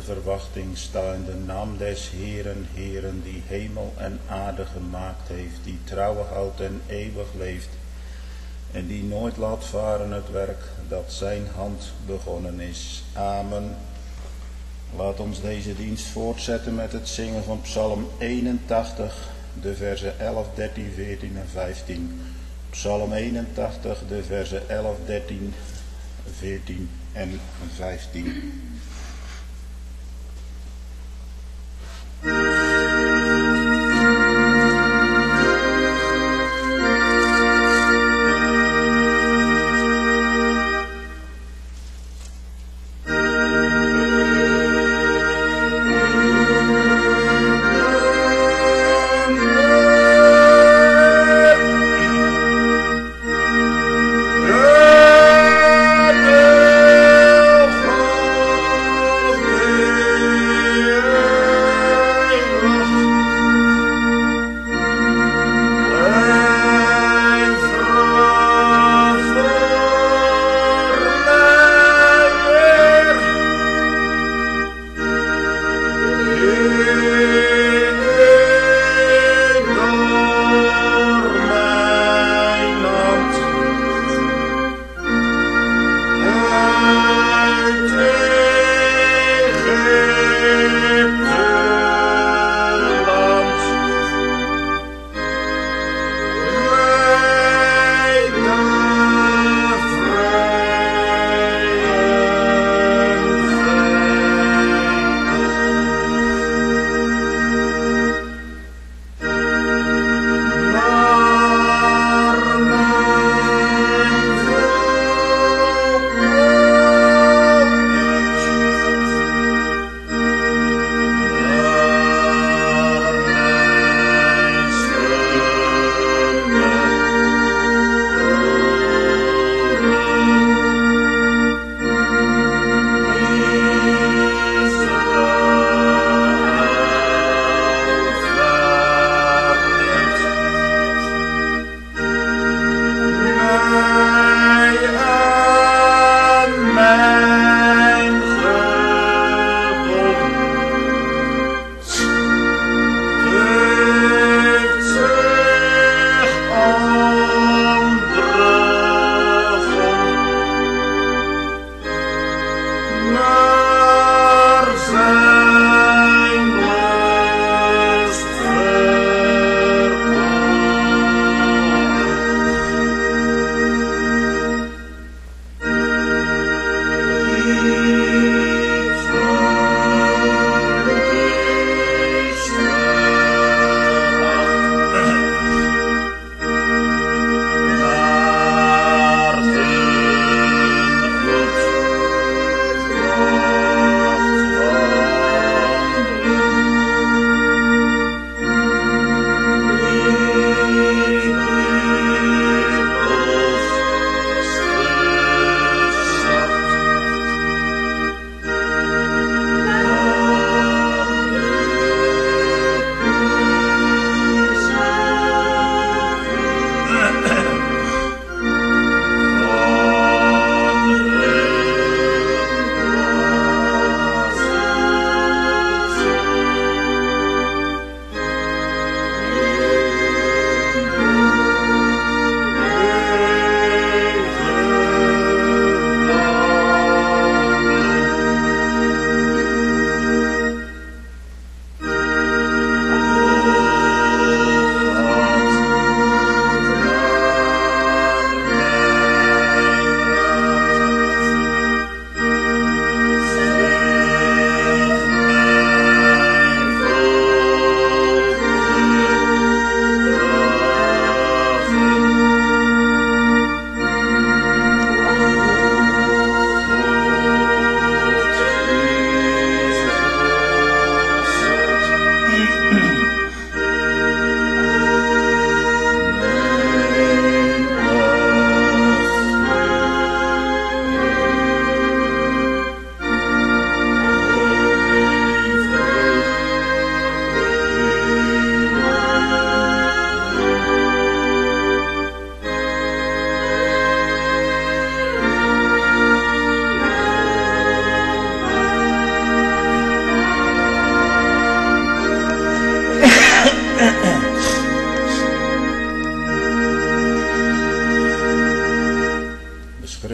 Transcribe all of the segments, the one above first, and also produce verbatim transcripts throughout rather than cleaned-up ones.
verwachting sta in de naam des Heeren, Heeren, die hemel en aarde gemaakt heeft, die trouw houdt en eeuwig leeft, en die nooit laat varen het werk dat zijn hand begonnen is. Amen. Laat ons deze dienst voortzetten met het zingen van Psalm eenentachtig, de versen elf, dertien, veertien en vijftien. Psalm eenentachtig, de versen elf, dertien, veertien en vijftien. Oh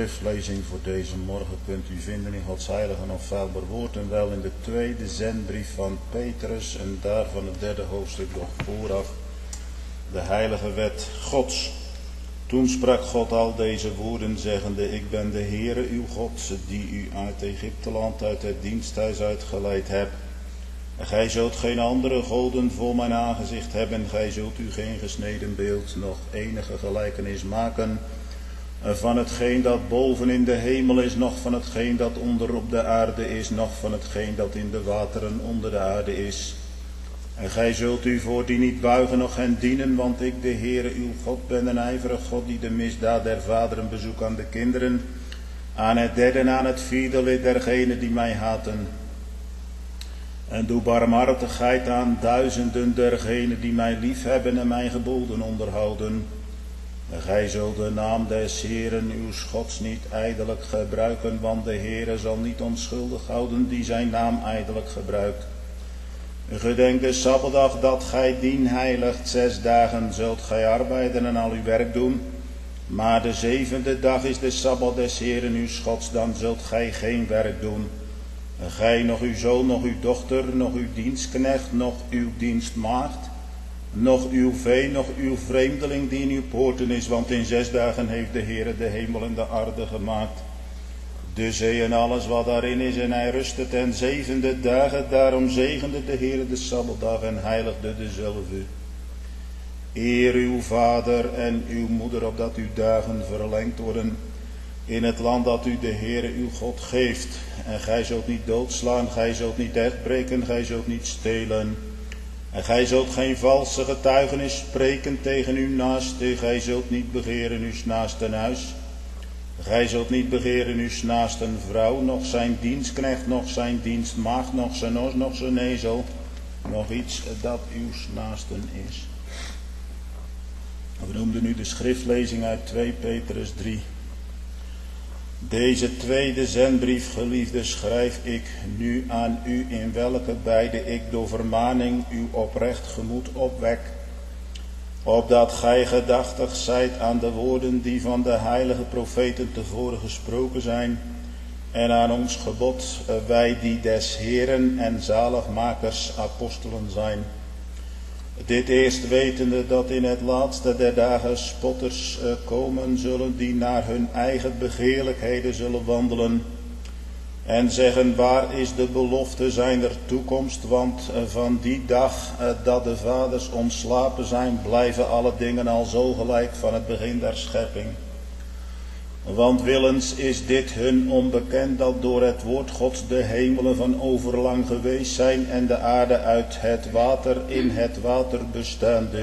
schriftlezing voor deze morgen kunt u vinden in Gods heilige en onfeilbaar woord en wel in de tweede zendbrief van Petrus en daarvan het derde hoofdstuk nog vooraf, de heilige wet Gods. Toen sprak God al deze woorden zeggende, ik ben de Heere uw God, die u uit Egypteland, uit het diensthuis uitgeleid heb. En gij zult geen andere goden voor mijn aangezicht hebben, gij zult u geen gesneden beeld, nog enige gelijkenis maken van hetgeen dat boven in de hemel is, noch van hetgeen dat onder op de aarde is, noch van hetgeen dat in de wateren onder de aarde is. En gij zult u voor die niet buigen, noch hen dienen, want ik, de Heere uw God, ben een ijverig God, die de misdaad der vaderen bezoekt aan de kinderen, aan het derde en aan het vierde lid dergenen die mij haten. En doe barmhartigheid aan duizenden dergenen die mij liefhebben en mijn geboden onderhouden. En gij zult de naam des Heeren uw Gods niet ijdelijk gebruiken, want de Heere zal niet onschuldig houden die zijn naam ijdelijk gebruikt. Gedenk de Sabbatdag dat gij dien heiligt, zes dagen zult gij arbeiden en al uw werk doen. Maar de zevende dag is de Sabbat des Heeren uw Gods, dan zult gij geen werk doen. En gij, nog uw zoon, nog uw dochter, nog uw dienstknecht, nog uw dienstmaagd, nog uw vee, nog uw vreemdeling die in uw poorten is, want in zes dagen heeft de Heere de hemel en de aarde gemaakt, de zee en alles wat daarin is, en hij rustte ten zevende dagen. Daarom zegende de Heere de Sabbatdag en heiligde dezelfde. Eer uw vader en uw moeder, opdat uw dagen verlengd worden in het land dat u de Heere uw God geeft. En gij zult niet doodslaan, gij zult niet echtbreken, gij zult niet stelen. En gij zult geen valse getuigenis spreken tegen uw naaste, gij zult niet begeren uw naasten huis. Gij zult niet begeren uw naasten vrouw, noch zijn dienstknecht, noch zijn dienstmaagd, noch zijn os, noch zijn ezel, nog iets dat uw naasten is. We noemden nu de schriftlezing uit twee Petrus drie. Deze tweede zendbrief, geliefde, schrijf ik nu aan u, in welke beide ik door vermaning uw oprecht gemoed opwek, opdat gij gedachtig zijt aan de woorden die van de heilige profeten tevoren gesproken zijn, en aan ons gebod, wij die des Heeren en zaligmakers apostelen zijn. Dit eerst wetende dat in het laatste der dagen spotters komen zullen, die naar hun eigen begeerlijkheden zullen wandelen en zeggen, waar is de belofte zijner toekomst, want van die dag dat de vaders ontslapen zijn, blijven alle dingen al zo gelijk van het begin der schepping. Want willens is dit hun onbekend, dat door het woord Gods de hemelen van overlang geweest zijn en de aarde uit het water in het water bestaande,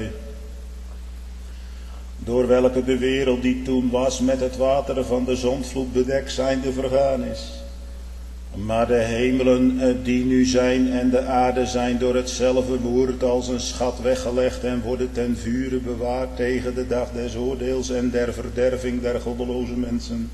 door welke de wereld die toen was met het water van de zondvloed bedekt zijnde vergaan is. Maar de hemelen die nu zijn en de aarde zijn door hetzelfde woord als een schat weggelegd en worden ten vure bewaard tegen de dag des oordeels en der verderving der goddeloze mensen.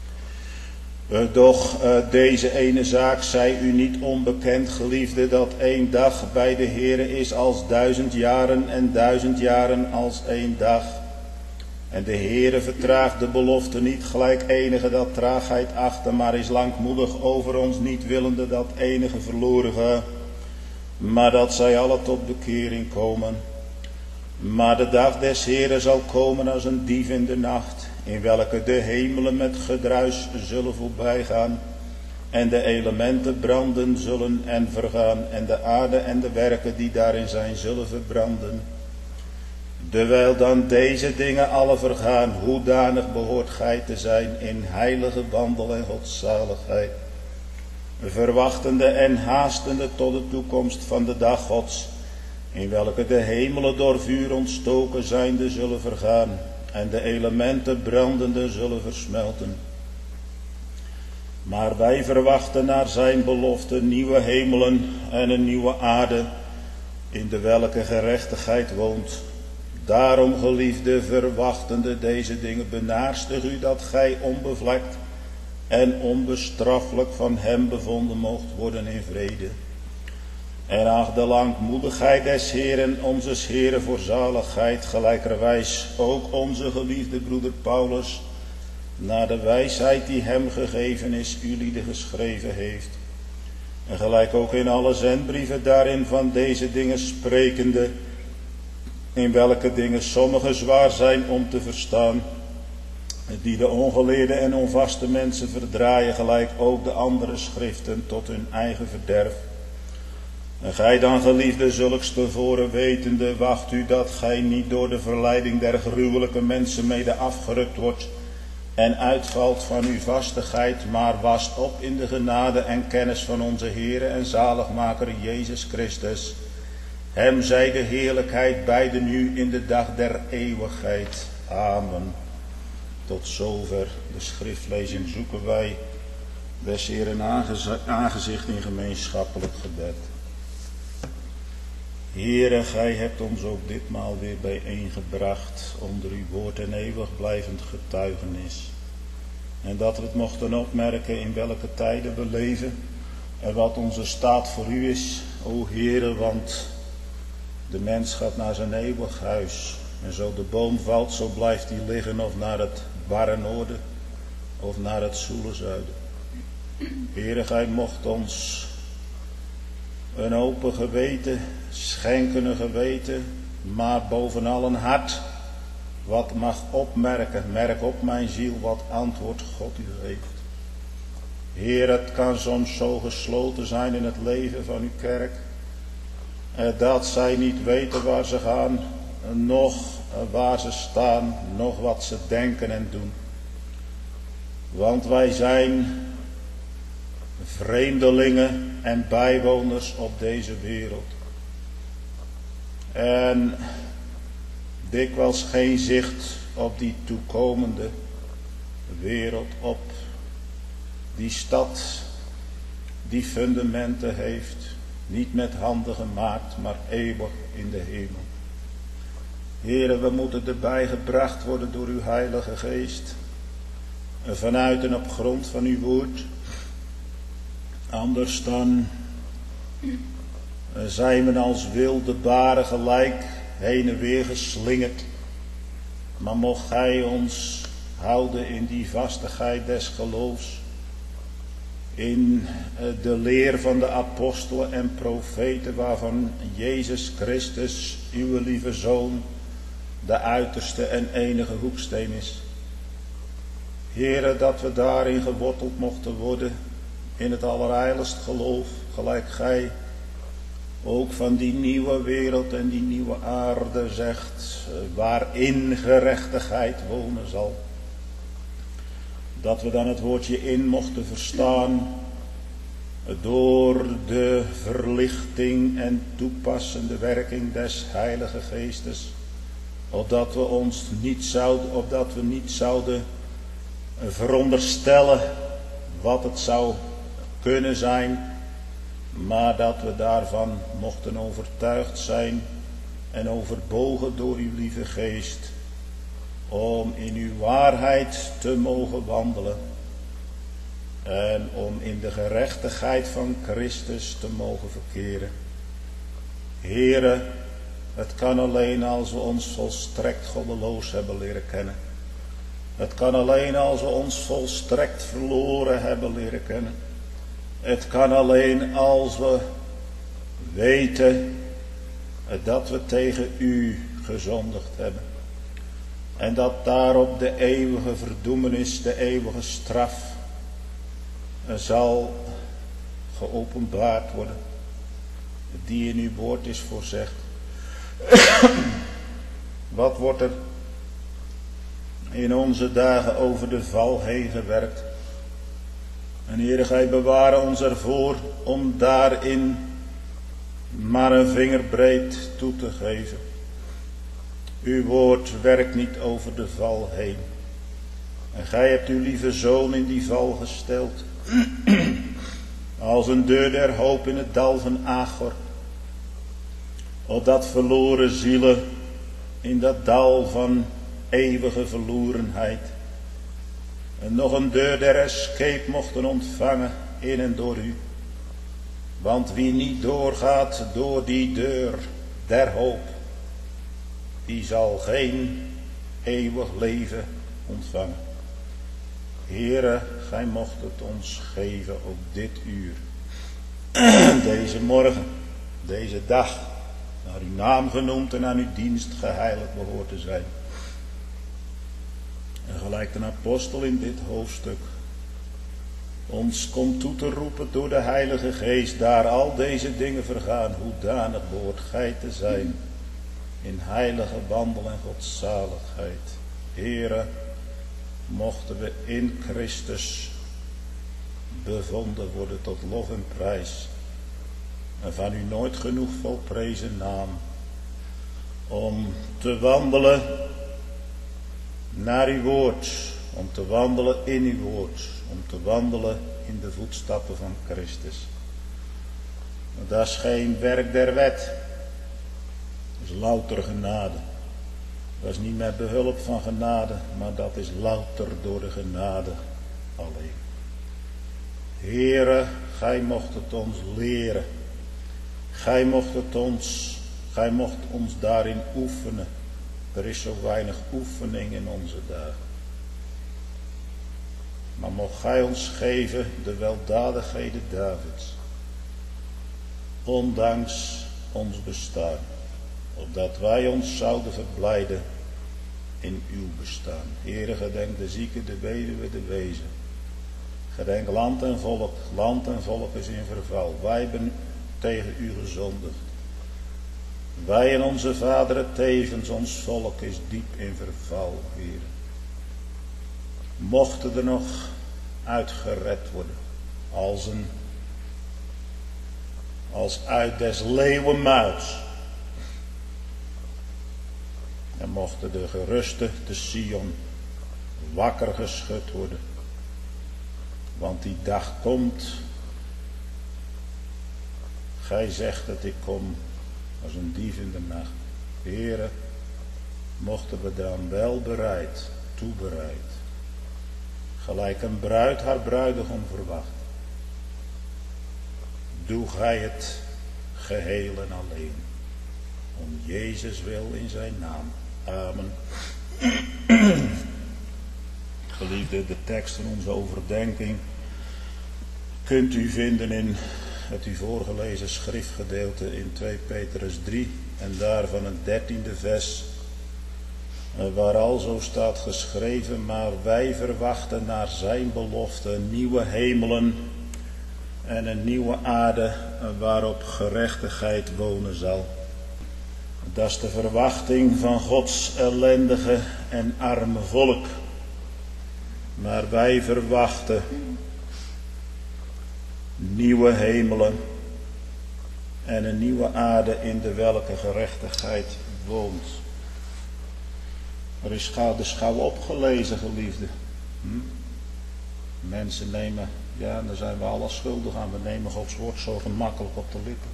Doch deze ene zaak zij u niet onbekend, geliefde, dat één dag bij de Heere is als duizend jaren en duizend jaren als één dag. En de Heere vertraagt de belofte niet, gelijk enige dat traagheid achter, maar is langmoedig over ons, niet willende dat enige verloren gaat, maar dat zij alle tot bekering komen. Maar de dag des Heeren zal komen als een dief in de nacht, in welke de hemelen met gedruis zullen voorbijgaan, en de elementen branden zullen en vergaan, en de aarde en de werken die daarin zijn zullen verbranden. Terwijl dan deze dingen alle vergaan, hoedanig behoort gij te zijn in heilige wandel en godzaligheid, verwachtende en haastende tot de toekomst van de dag Gods, in welke de hemelen door vuur ontstoken zijnde zullen vergaan, en de elementen brandende zullen versmelten. Maar wij verwachten naar zijn belofte nieuwe hemelen en een nieuwe aarde, in de welke gerechtigheid woont. Daarom, geliefde, verwachtende deze dingen, benaarstig u dat gij onbevlekt en onbestraffelijk van hem bevonden moogt worden in vrede. En ach, de langmoedigheid des Heeren, onzes Heeren voor zaligheid, gelijkerwijs ook onze geliefde broeder Paulus, naar de wijsheid die hem gegeven is, ulieden geschreven heeft. En gelijk ook in alle zendbrieven daarin van deze dingen sprekende, in welke dingen sommige zwaar zijn om te verstaan, die de ongeleerde en onvaste mensen verdraaien, gelijk ook de andere schriften tot hun eigen verderf. En gij dan, geliefde, zulks tevoren wetende, wacht u dat gij niet door de verleiding der gruwelijke mensen mede afgerukt wordt en uitvalt van uw vastigheid, maar wast op in de genade en kennis van onze Heere en zaligmaker Jezus Christus. Hem zij de heerlijkheid beide nu in de dag der eeuwigheid. Amen. Tot zover de schriftlezing zoeken wij des Heeren aangezicht in gemeenschappelijk gebed. Heere, gij hebt ons ook ditmaal weer bijeengebracht onder uw woord en eeuwig blijvend getuigenis. En dat we het mochten opmerken in welke tijden we leven en wat onze staat voor u is, o Heere, want de mens gaat naar zijn eeuwig huis. En zo de boom valt, zo blijft hij liggen of naar het barre noorden of naar het zoele zuiden. Heere, gij mocht ons een open geweten schenken, een geweten, maar bovenal een hart wat mag opmerken. Merk op, mijn ziel, wat antwoord God u geeft. Heer, het kan soms zo gesloten zijn in het leven van uw kerk, dat zij niet weten waar ze gaan, nog waar ze staan, nog wat ze denken en doen. Want wij zijn vreemdelingen en bijwoners op deze wereld. En dikwijls geen zicht op die toekomende wereld, op die stad die fundamenten heeft, niet met handen gemaakt, maar eeuwig in de hemel. Heere, we moeten erbij gebracht worden door uw Heilige Geest, vanuit en op grond van uw woord. Anders dan zijn we als wilde baren gelijk heen en weer geslingerd. Maar mocht gij ons houden in die vastigheid des geloofs, in de leer van de apostelen en profeten, waarvan Jezus Christus, uw lieve Zoon, de uiterste en enige hoeksteen is. Heere, dat we daarin geworteld mochten worden, in het allerheiligst geloof, gelijk gij ook van die nieuwe wereld en die nieuwe aarde zegt, waarin gerechtigheid wonen zal. Dat we dan het woordje in mochten verstaan door de verlichting en toepassende werking des Heilige Geestes, opdat we ons niet zouden, opdat we niet zouden veronderstellen wat het zou kunnen zijn, maar dat we daarvan mochten overtuigd zijn en overbogen door uw lieve Geest, om in uw waarheid te mogen wandelen en om in de gerechtigheid van Christus te mogen verkeren. Heere, het kan alleen als we ons volstrekt goddeloos hebben leren kennen. Het kan alleen als we ons volstrekt verloren hebben leren kennen. Het kan alleen als we weten dat we tegen u gezondigd hebben. En dat daarop de eeuwige verdoemenis, de eeuwige straf zal geopenbaard worden, die in uw woord is voorzegd. Wat wordt er in onze dagen over de val heen gewerkt? En Heere, gij bewaren ons ervoor om daarin maar een vingerbreed toe te geven. Uw woord werkt niet over de val heen. En gij hebt uw lieve Zoon in die val gesteld, als een deur der hoop in het dal van Achor, opdat verloren zielen in dat dal van eeuwige verlorenheid en nog een deur der escape mochten ontvangen in en door u. Want wie niet doorgaat door die deur der hoop, die zal geen eeuwig leven ontvangen. Heere, gij mocht het ons geven op dit uur. Deze morgen, deze dag, naar uw naam genoemd en aan uw dienst geheiligd behoort te zijn. En gelijk een apostel in dit hoofdstuk ons komt toe te roepen door de Heilige Geest, daar al deze dingen vergaan, hoedanig behoort gij te zijn in heilige wandel en godzaligheid. Heere, mochten we in Christus bevonden worden tot lof en prijs en van u nooit genoeg volprezen naam, om te wandelen naar uw woord, om te wandelen in uw woord, om te wandelen in de voetstappen van Christus. Dat is geen werk der wet, dat is louter genade. Dat is niet met behulp van genade, maar dat is louter door de genade alleen. Heere, gij mocht het ons leren. Gij mocht het ons, gij mocht ons daarin oefenen. Er is zo weinig oefening in onze dagen. Maar mocht gij ons geven de weldadigheden Davids, ondanks ons bestaan, opdat wij ons zouden verblijden in uw bestaan. Heere, gedenk de zieke, de weduwe, de wezen. Gedenk land en volk. Land en volk is in verval. Wij hebben tegen u gezondigd. Wij en onze vaderen tevens, ons volk is diep in verval, Heere. Mochten er nog uitgered worden, als een, als uit des leeuwen muis. En mochten de geruste te Sion wakker geschud worden. Want die dag komt. Gij zegt dat ik kom als een dief in de nacht. Heere, mochten we dan wel bereid, toebereid. Gelijk een bruid haar bruidegom verwacht. Doe gij het geheel en alleen. Om Jezus wil in zijn naam. Amen. Geliefde, de tekst van onze overdenking kunt u vinden in het u voorgelezen schriftgedeelte in twee Petrus drie en daarvan het dertiende vers, waar al zo staat geschreven: maar wij verwachten naar zijn belofte nieuwe hemelen en een nieuwe aarde waarop gerechtigheid wonen zal. Dat is de verwachting van Gods ellendige en arme volk. Maar wij verwachten nieuwe hemelen en een nieuwe aarde in de welke gerechtigheid woont. Er is de schouw opgelezen, geliefde. Hm? Mensen nemen, ja, daar zijn we alle schuldig aan. We nemen Gods woord zo gemakkelijk op de lippen.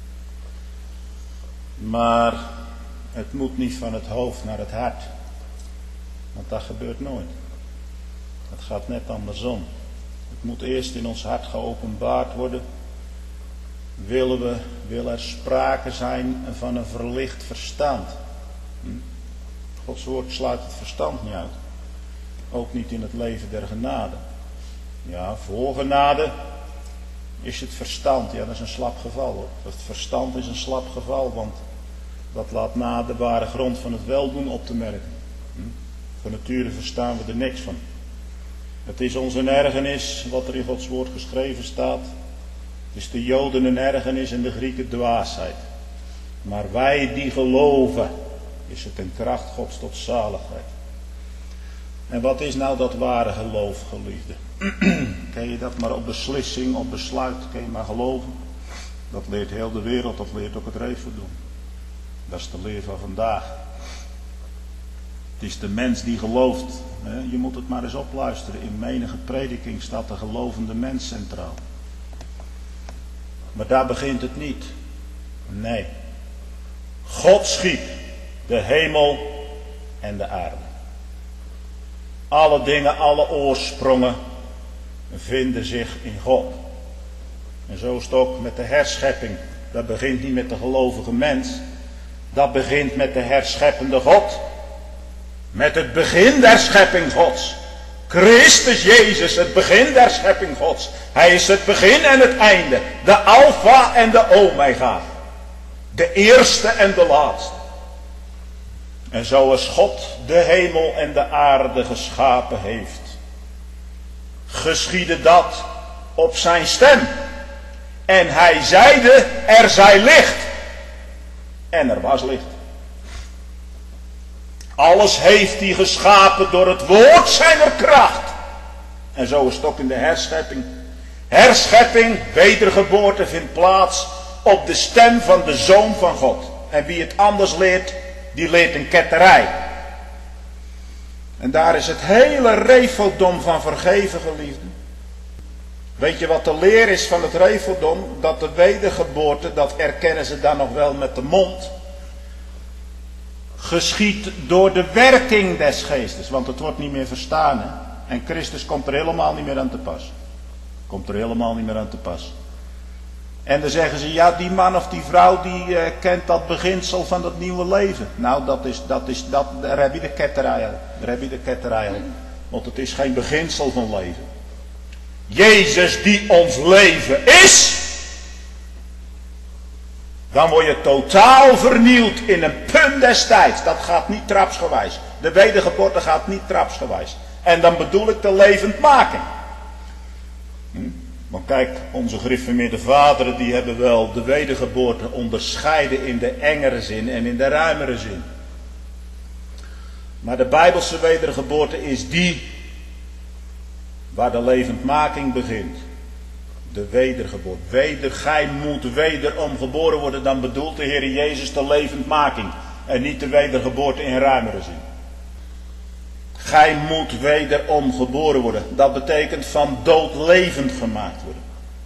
Maar het moet niet van het hoofd naar het hart. Want dat gebeurt nooit. Het gaat net andersom. Het moet eerst in ons hart geopenbaard worden. Willen we, wil er sprake zijn van een verlicht verstand. Hm? Gods woord sluit het verstand niet uit. Ook niet in het leven der genade. Ja, voor genade is het verstand. Ja, dat is een slap geval hoor. Het verstand is een slap geval, want dat laat na de ware grond van het weldoen op te merken. Hm? Van nature verstaan we er niks van. Het is ons een ergernis wat er in Gods woord geschreven staat. Het is de Joden een ergernis en de Grieken dwaasheid. Maar wij die geloven, is het een kracht Gods tot zaligheid. En wat is nou dat ware geloof, geliefde? Kun je dat maar op beslissing, op besluit, kun je maar geloven? Dat leert heel de wereld, dat leert ook het reefverdoen. Dat is de leer van vandaag. Het is de mens die gelooft. Je moet het maar eens opluisteren. In menige prediking staat de gelovende mens centraal. Maar daar begint het niet. Nee. God schiep de hemel en de aarde. Alle dingen, alle oorsprongen vinden zich in God. En zo is het ook met de herschepping. Dat begint niet met de gelovige mens. Dat begint met de herscheppende God. Met het begin der schepping Gods Christus Jezus, het begin der schepping Gods. Hij is het begin en het einde. De Alpha en de Omega. De eerste en de laatste. En zoals God de hemel en de aarde geschapen heeft, geschiedde dat op zijn stem. En hij zeide, er zij licht. En er was licht. Alles heeft hij geschapen door het woord zijner kracht. En zo is het ook in de herschepping. Herschepping, wedergeboorte vindt plaats op de stem van de Zoon van God. En wie het anders leert, die leert een ketterij. En daar is het hele refeldom van vergeven, geliefden. Weet je wat de leer is van het refeldom? Dat de wedergeboorte, dat erkennen ze dan nog wel met de mond, geschiet door de werking des geestes. Want het wordt niet meer verstaan. Hè? En Christus komt er helemaal niet meer aan te pas. Komt er helemaal niet meer aan te pas. En dan zeggen ze, ja, die man of die vrouw die uh, kent dat beginsel van dat nieuwe leven. Nou, dat is, dat is, dat, daar heb je de ketterij al. Daar heb je de ketterij al. Want het is geen beginsel van leven. Jezus die ons leven is. Dan word je totaal vernieuwd in een punt des tijds. Dat gaat niet trapsgewijs. De wedergeboorte gaat niet trapsgewijs. En dan bedoel ik de levendmaking. Hm? Want kijk, onze gereformeerde vaderen die hebben wel de wedergeboorte onderscheiden in de engere zin en in de ruimere zin. Maar de Bijbelse wedergeboorte is die waar de levendmaking begint. De wedergeboorte. Weder, gij moet wederom geboren worden. Dan bedoelt de Heer Jezus de levendmaking. En niet de wedergeboorte in ruimere zin. Gij moet wederom geboren worden. Dat betekent van dood levend gemaakt worden.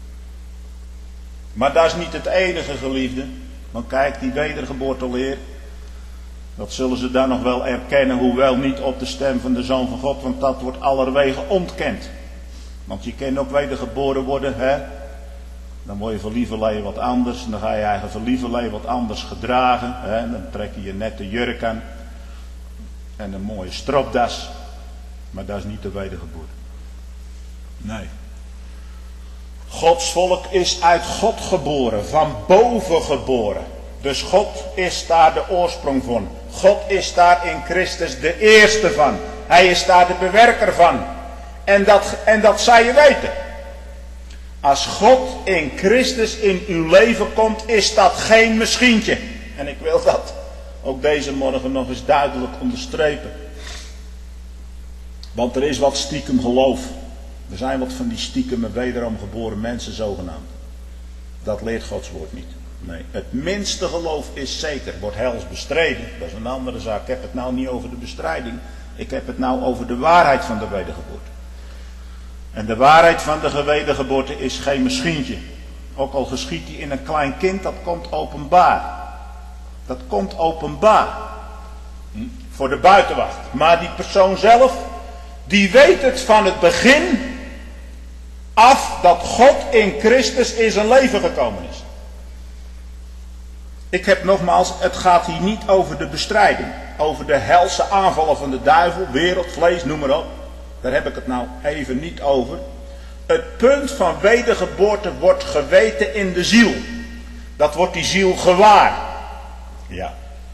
Maar dat is niet het enige, geliefde. Want kijk, die wedergeboorteleer, dat zullen ze dan nog wel erkennen, hoewel niet op de stem van de Zoon van God, want dat wordt allerwege ontkend. Want je kan ook wedergeboren worden, hè. Dan word je voor lieverlee wat anders, en dan ga je eigen voor lieverlee wat anders gedragen, hè. Dan trek je je nette jurk aan en een mooie stropdas, maar dat is niet de wedergeboorte. Nee. Gods volk is uit God geboren, van boven geboren. Dus God is daar de oorsprong van. God is daar in Christus de eerste van. Hij is daar de bewerker van. En dat, en dat zou je weten. Als God in Christus in uw leven komt, is dat geen misschientje. En ik wil dat ook deze morgen nog eens duidelijk onderstrepen. Want er is wat stiekem geloof. Er zijn wat van die stiekem wederom geboren mensen zogenaamd. Dat leert Gods woord niet. Nee, het minste geloof is zeker, wordt hels bestreden. Dat is een andere zaak. Ik heb het nou niet over de bestrijding. Ik heb het nou over de waarheid van de wedergeboorte. En de waarheid van de wedergeboorte is geen misschientje. Ook al geschiedt die in een klein kind, dat komt openbaar. Dat komt openbaar. Hm? Voor de buitenwacht. Maar die persoon zelf, die weet het van het begin af dat God in Christus in zijn leven gekomen is. Ik heb nogmaals, het gaat hier niet over de bestrijding. Over de helse aanvallen van de duivel, wereld, vlees, noem maar op. Daar heb ik het nou even niet over. Het punt van wedergeboorte wordt geweten in de ziel. Dat wordt die ziel gewaar. Ja.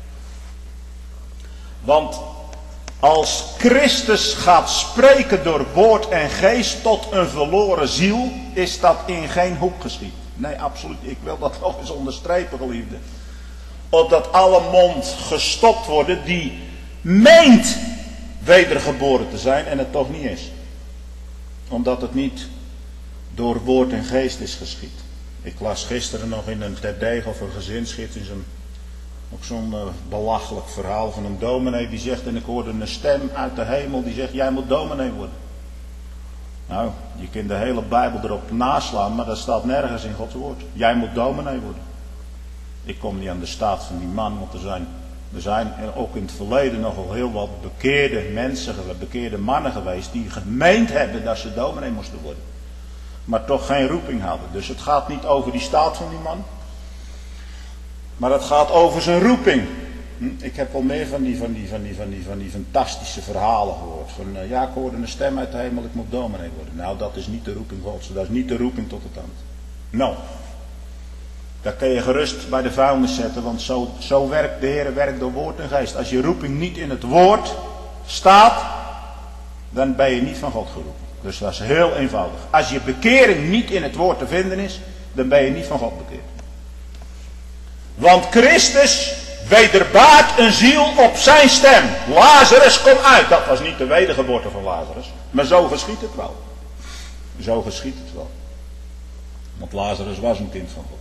Want als Christus gaat spreken door woord en geest tot een verloren ziel, is dat in geen hoek geschied. Nee, absoluut. Ik wil dat nog eens onderstrepen, geliefde. Opdat alle mond gestopt worden die meent wedergeboren te zijn en het toch niet is. Omdat het niet door woord en geest is geschied. Ik las gisteren nog in een terdege of een gezinsgids in zo'n, ook zo'n uh, belachelijk verhaal van een dominee die zegt, en ik hoorde een stem uit de hemel die zegt, jij moet dominee worden. Nou, je kunt de hele Bijbel erop naslaan, maar dat staat nergens in Gods woord. Jij moet dominee worden. Ik kom niet aan de staat van die man, want er zijn, er zijn ook in het verleden nogal heel wat bekeerde mensen, bekeerde mannen geweest die gemeend hebben dat ze dominee moesten worden. Maar toch geen roeping hadden. Dus het gaat niet over die staat van die man. Maar het gaat over zijn roeping. Hm? Ik heb wel meer van die, van, die, van, die, van, die, van die fantastische verhalen gehoord. Van uh, ja, ik hoorde een stem uit de hemel, ik moet dominee worden. Nou, dat is niet de roeping Gods. Dat is niet de roeping tot het ambt. Nou, dat kun je gerust bij de vuilnis zetten, want zo, zo werkt de Heer, werkt door woord en geest. Als je roeping niet in het woord staat, dan ben je niet van God geroepen. Dus dat is heel eenvoudig. Als je bekering niet in het woord te vinden is, dan ben je niet van God bekeerd. Want Christus wederbaart een ziel op zijn stem. Lazarus, kom uit. Dat was niet de wedergeboorte van Lazarus. Maar zo geschiet het wel. Zo geschiet het wel. Want Lazarus was een kind van God.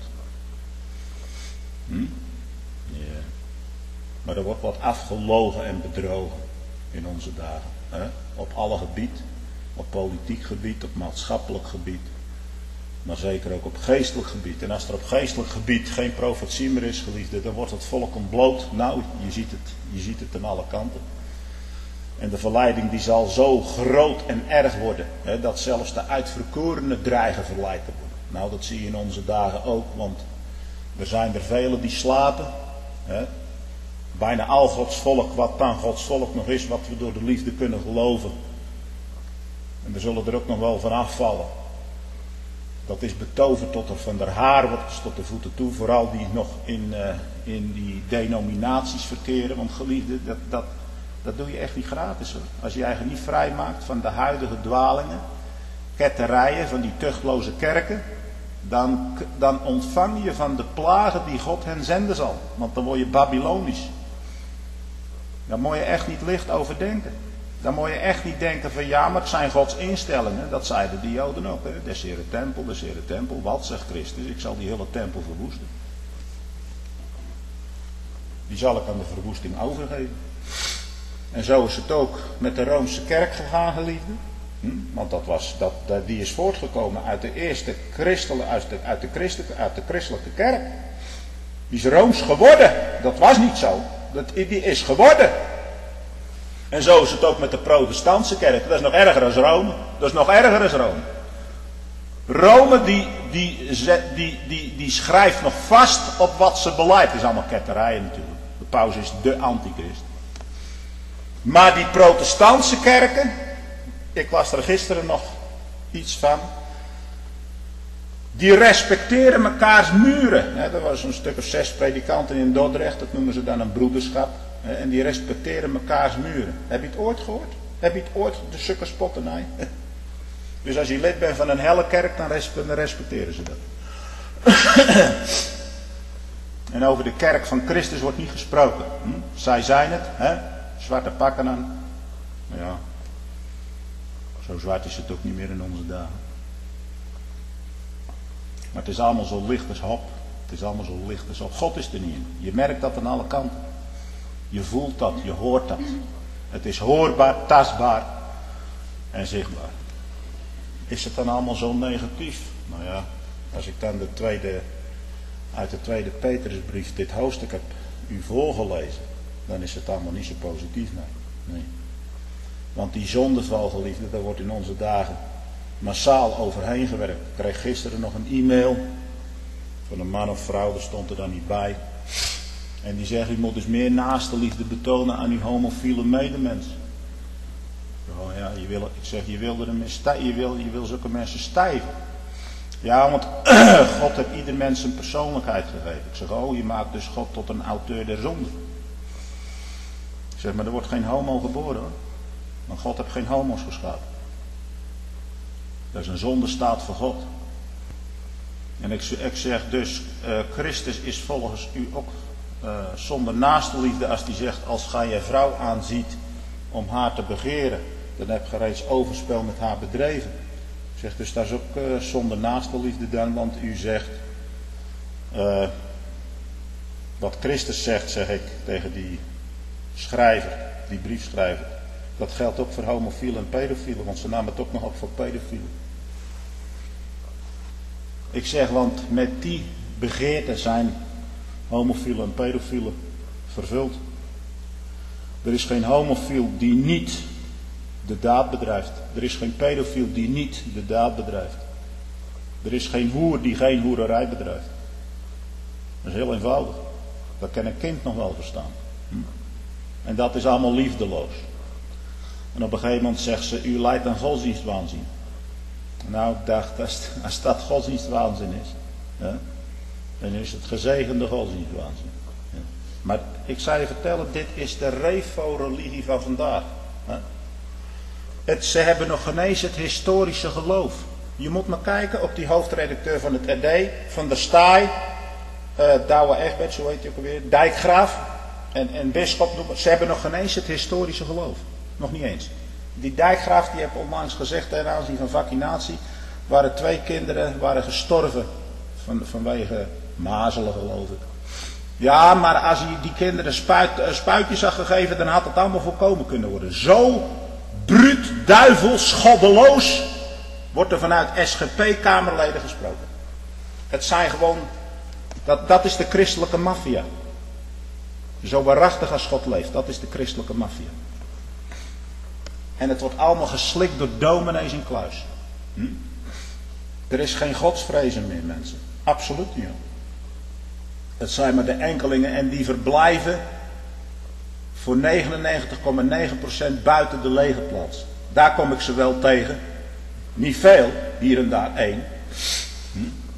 Hm? Ja. Maar er wordt wat afgelogen en bedrogen in onze dagen. Hè? Op alle gebied. Op politiek gebied, op maatschappelijk gebied. Maar zeker ook op geestelijk gebied. En als er op geestelijk gebied geen profetie meer is, geliefde, dan wordt het volk ontbloot. Nou, je ziet het, je ziet het aan alle kanten. En de verleiding die zal zo groot en erg worden, hè, dat zelfs de uitverkorenen dreigen verleid te worden. Nou, dat zie je in onze dagen ook, want er zijn er velen die slapen. Hè. Bijna al Gods volk, wat dan Gods volk nog is, wat we door de liefde kunnen geloven. En we zullen er ook nog wel van afvallen. Dat is betoverd tot er van der haarwortels tot de voeten toe. Vooral die nog in, uh, in die denominaties verkeren. Want geliefde, dat, dat, dat doe je echt niet gratis hoor. Als je je eigen niet vrij maakt van de huidige dwalingen, ketterijen, van die tuchtloze kerken. Dan, dan ontvang je van de plagen die God hen zenden zal. Want dan word je Babylonisch. Daar moet je echt niet licht over denken. Dan moet je echt niet denken van ja, maar het zijn Gods instellingen. Dat zeiden die Joden ook. Hè? Des Heere tempel, des Heere tempel. Wat zegt Christus? Ik zal die hele tempel verwoesten. Die zal ik aan de verwoesting overgeven. En zo is het ook met de Roomse kerk gegaan, geliefden. Hm? Want dat was, dat, dat, die is voortgekomen uit de eerste christelijke, uit de, uit, de christelijke, uit de christelijke kerk. Die is Rooms geworden. Dat was niet zo. Dat, die is geworden. En zo is het ook met de protestantse kerk. Dat is nog erger dan Rome. Dat is nog erger dan Rome. Rome die, die, die, die, die schrijft nog vast op wat ze beleidt. Het is allemaal ketterijen natuurlijk. De paus is de antichrist. Maar die protestantse kerken, ik las er gisteren nog iets van. Die respecteren mekaars muren. Er was een stuk of zes predikanten in Dordrecht. Dat noemen ze dan een broederschap. En die respecteren mekaars muren. Heb je het ooit gehoord? Heb je het ooit, de sukkerspotternij? Dus als je lid bent van een helle kerk, dan respecteren ze dat. En over de kerk van Christus wordt niet gesproken. Hm? Zij zijn het, hè? Zwarte pakken aan. Ja, zo zwart is het ook niet meer in onze dagen. Maar het is allemaal zo licht als hop. Het is allemaal zo licht als hop. God is er niet in. Je merkt dat aan alle kanten. Je voelt dat, je hoort dat. Het is hoorbaar, tastbaar en zichtbaar. Is het dan allemaal zo negatief? Nou ja, als ik dan de tweede, uit de tweede Petrusbrief dit hoofdstuk heb u voorgelezen, dan is het allemaal niet zo positief. Nee. nee. Want die zondeval, geliefde, daar wordt in onze dagen massaal overheen gewerkt. Ik kreeg gisteren nog een e-mail van een man of vrouw, daar stond er dan niet bij. En die zegt, u moet dus meer naaste liefde betonen aan uw homofiele medemens. Oh ja, je wil, ik zeg, je wil, er een stij, je, wil, je wil zulke mensen stijven. Ja, want God heeft ieder mens een persoonlijkheid gegeven. Ik zeg, oh, je maakt dus God tot een auteur der zonde. Ik zeg, maar er wordt geen homo geboren hoor. Want God heeft geen homo's geschapen. Dat is een zondestaat voor God. En ik, ik zeg dus, uh, Christus is volgens u ook uh, zonder naaste liefde als hij zegt, als gij je vrouw aanziet om haar te begeren, dan heb je reeds overspel met haar bedreven. Ik zeg, dus dat is ook uh, zonder naaste liefde dan, want u zegt, uh, wat Christus zegt, zeg ik tegen die schrijver, die briefschrijver, dat geldt ook voor homofielen en pedofielen, want ze namen het ook nog op voor pedofielen. Ik zeg, want met die begeerten zijn homofielen en pedofielen vervuld. Er is geen homofiel die niet de daad bedrijft. Er is geen pedofiel die niet de daad bedrijft. Er is geen hoer die geen hoererij bedrijft. Dat is heel eenvoudig. Dat kan een kind nog wel verstaan. En dat is allemaal liefdeloos. En op een gegeven moment zegt ze, u leidt aan godsdienstwaanzin. Nou, ik dacht, als, als dat godsdienstwaanzin is, ja, dan is het gezegende godsdienstwaanzin. Ja. Maar ik zou je vertellen, dit is de refo-religie van vandaag. Ja. Het, ze hebben nog geen eens het historische geloof. Je moet maar kijken op die hoofdredacteur van het R D, Van der Staaij, uh, Douwe Egberts, zo heet hij ook alweer, Dijkgraaf en, en Bisschop. Ze hebben nog geen eens het historische geloof. Nog niet eens. Die Dijkgraaf die heeft onlangs gezegd ten aanzien van vaccinatie, waren twee kinderen waren gestorven van, vanwege mazelen, geloof ik. Ja, maar als hij die kinderen spuit, spuitjes had gegeven, dan had het allemaal voorkomen kunnen worden. Zo bruut, duivels, goddeloos wordt er vanuit S G P-kamerleden gesproken. Het zijn gewoon, dat, dat is de christelijke maffia. Zo waarachtig als God leeft, dat is de christelijke maffia. En het wordt allemaal geslikt door dominees in kluis. Hm? Er is geen godsvrezen meer, mensen. Absoluut niet. Het zijn maar de enkelingen en die verblijven voor negenennegentig komma negen procent buiten de legerplaats. Daar kom ik ze wel tegen. Niet veel, hier en daar één. Hm?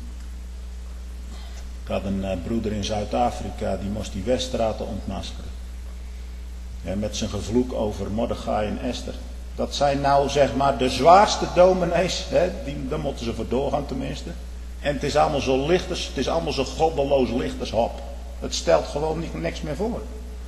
Ik had een uh, broeder in Zuid-Afrika, die moest die Weststraten ontmaskeren. Ja, met zijn gevloek over Mordechai en Esther. Dat zijn nou zeg maar de zwaarste dominees. Hè? Die, daar moeten ze voor doorgaan tenminste. En het is allemaal zo lichters, het is allemaal zo goddeloos lichtershop. Het stelt gewoon niet, niks meer voor.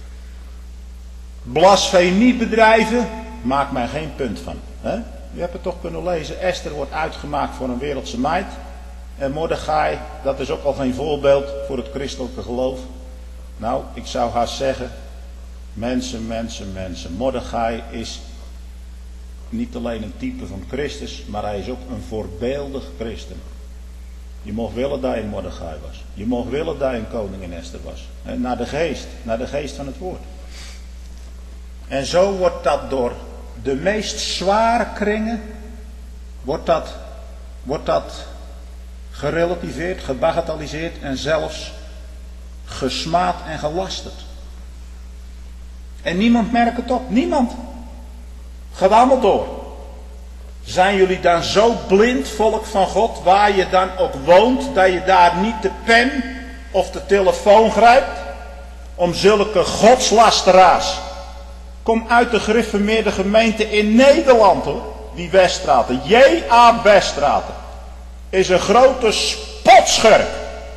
Blasfemiebedrijven, maakt mij geen punt van. Hè? Je hebt het toch kunnen lezen. Esther wordt uitgemaakt voor een wereldse meid. En Mordechai, dat is ook al geen voorbeeld voor het christelijke geloof. Nou, ik zou haast zeggen, mensen, mensen, mensen. Mordechai is niet alleen een type van Christus, maar hij is ook een voorbeeldig christen. Je mocht willen dat hij een Mordechai was. Je mocht willen dat hij een koningin Esther was. En naar de geest, naar de geest van het woord. En zo wordt dat door de meest zware kringen, wordt dat, wordt dat gerelativeerd, gebagatelliseerd en zelfs gesmaad en gelasterd. En niemand merkt het op, niemand. Gaat allemaal door. Zijn jullie dan zo blind, volk van God, waar je dan ook woont, dat je daar niet de pen of de telefoon grijpt om zulke godslasteraars. Kom uit de gereformeerde gemeente in Nederland hoor, die Weststraten. J A Weststraten is een grote spotschurk.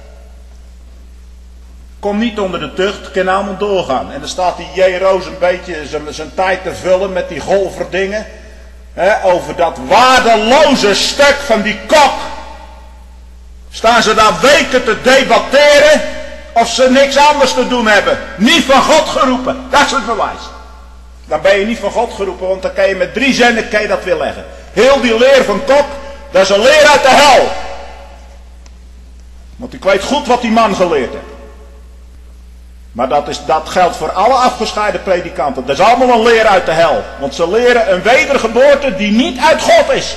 Kom niet onder de tucht, kan allemaal doorgaan. En dan staat die J. Roos een beetje zijn tijd te vullen met die golverdingen. Hè, over dat waardeloze stuk van die kok. Staan ze daar weken te debatteren of ze niks anders te doen hebben. Niet van God geroepen, dat is het bewijs. Dan ben je niet van God geroepen, want dan kan je met drie zinnen kan je dat weer leggen. Heel die leer van kok, dat is een leer uit de hel. Want ik weet goed wat die man geleerd heeft. Maar dat, is, dat geldt voor alle afgescheiden predikanten. Dat is allemaal een leer uit de hel. Want ze leren een wedergeboorte die niet uit God is.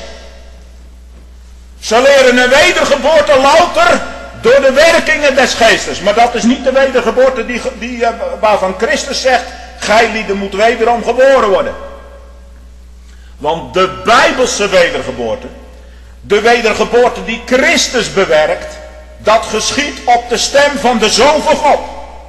Ze leren een wedergeboorte louter door de werkingen des geestes. Maar dat is niet de wedergeboorte die, die, waarvan Christus zegt, gij lieden moet wederom geboren worden. Want de Bijbelse wedergeboorte, de wedergeboorte die Christus bewerkt, dat geschiet op de stem van de Zoon van God.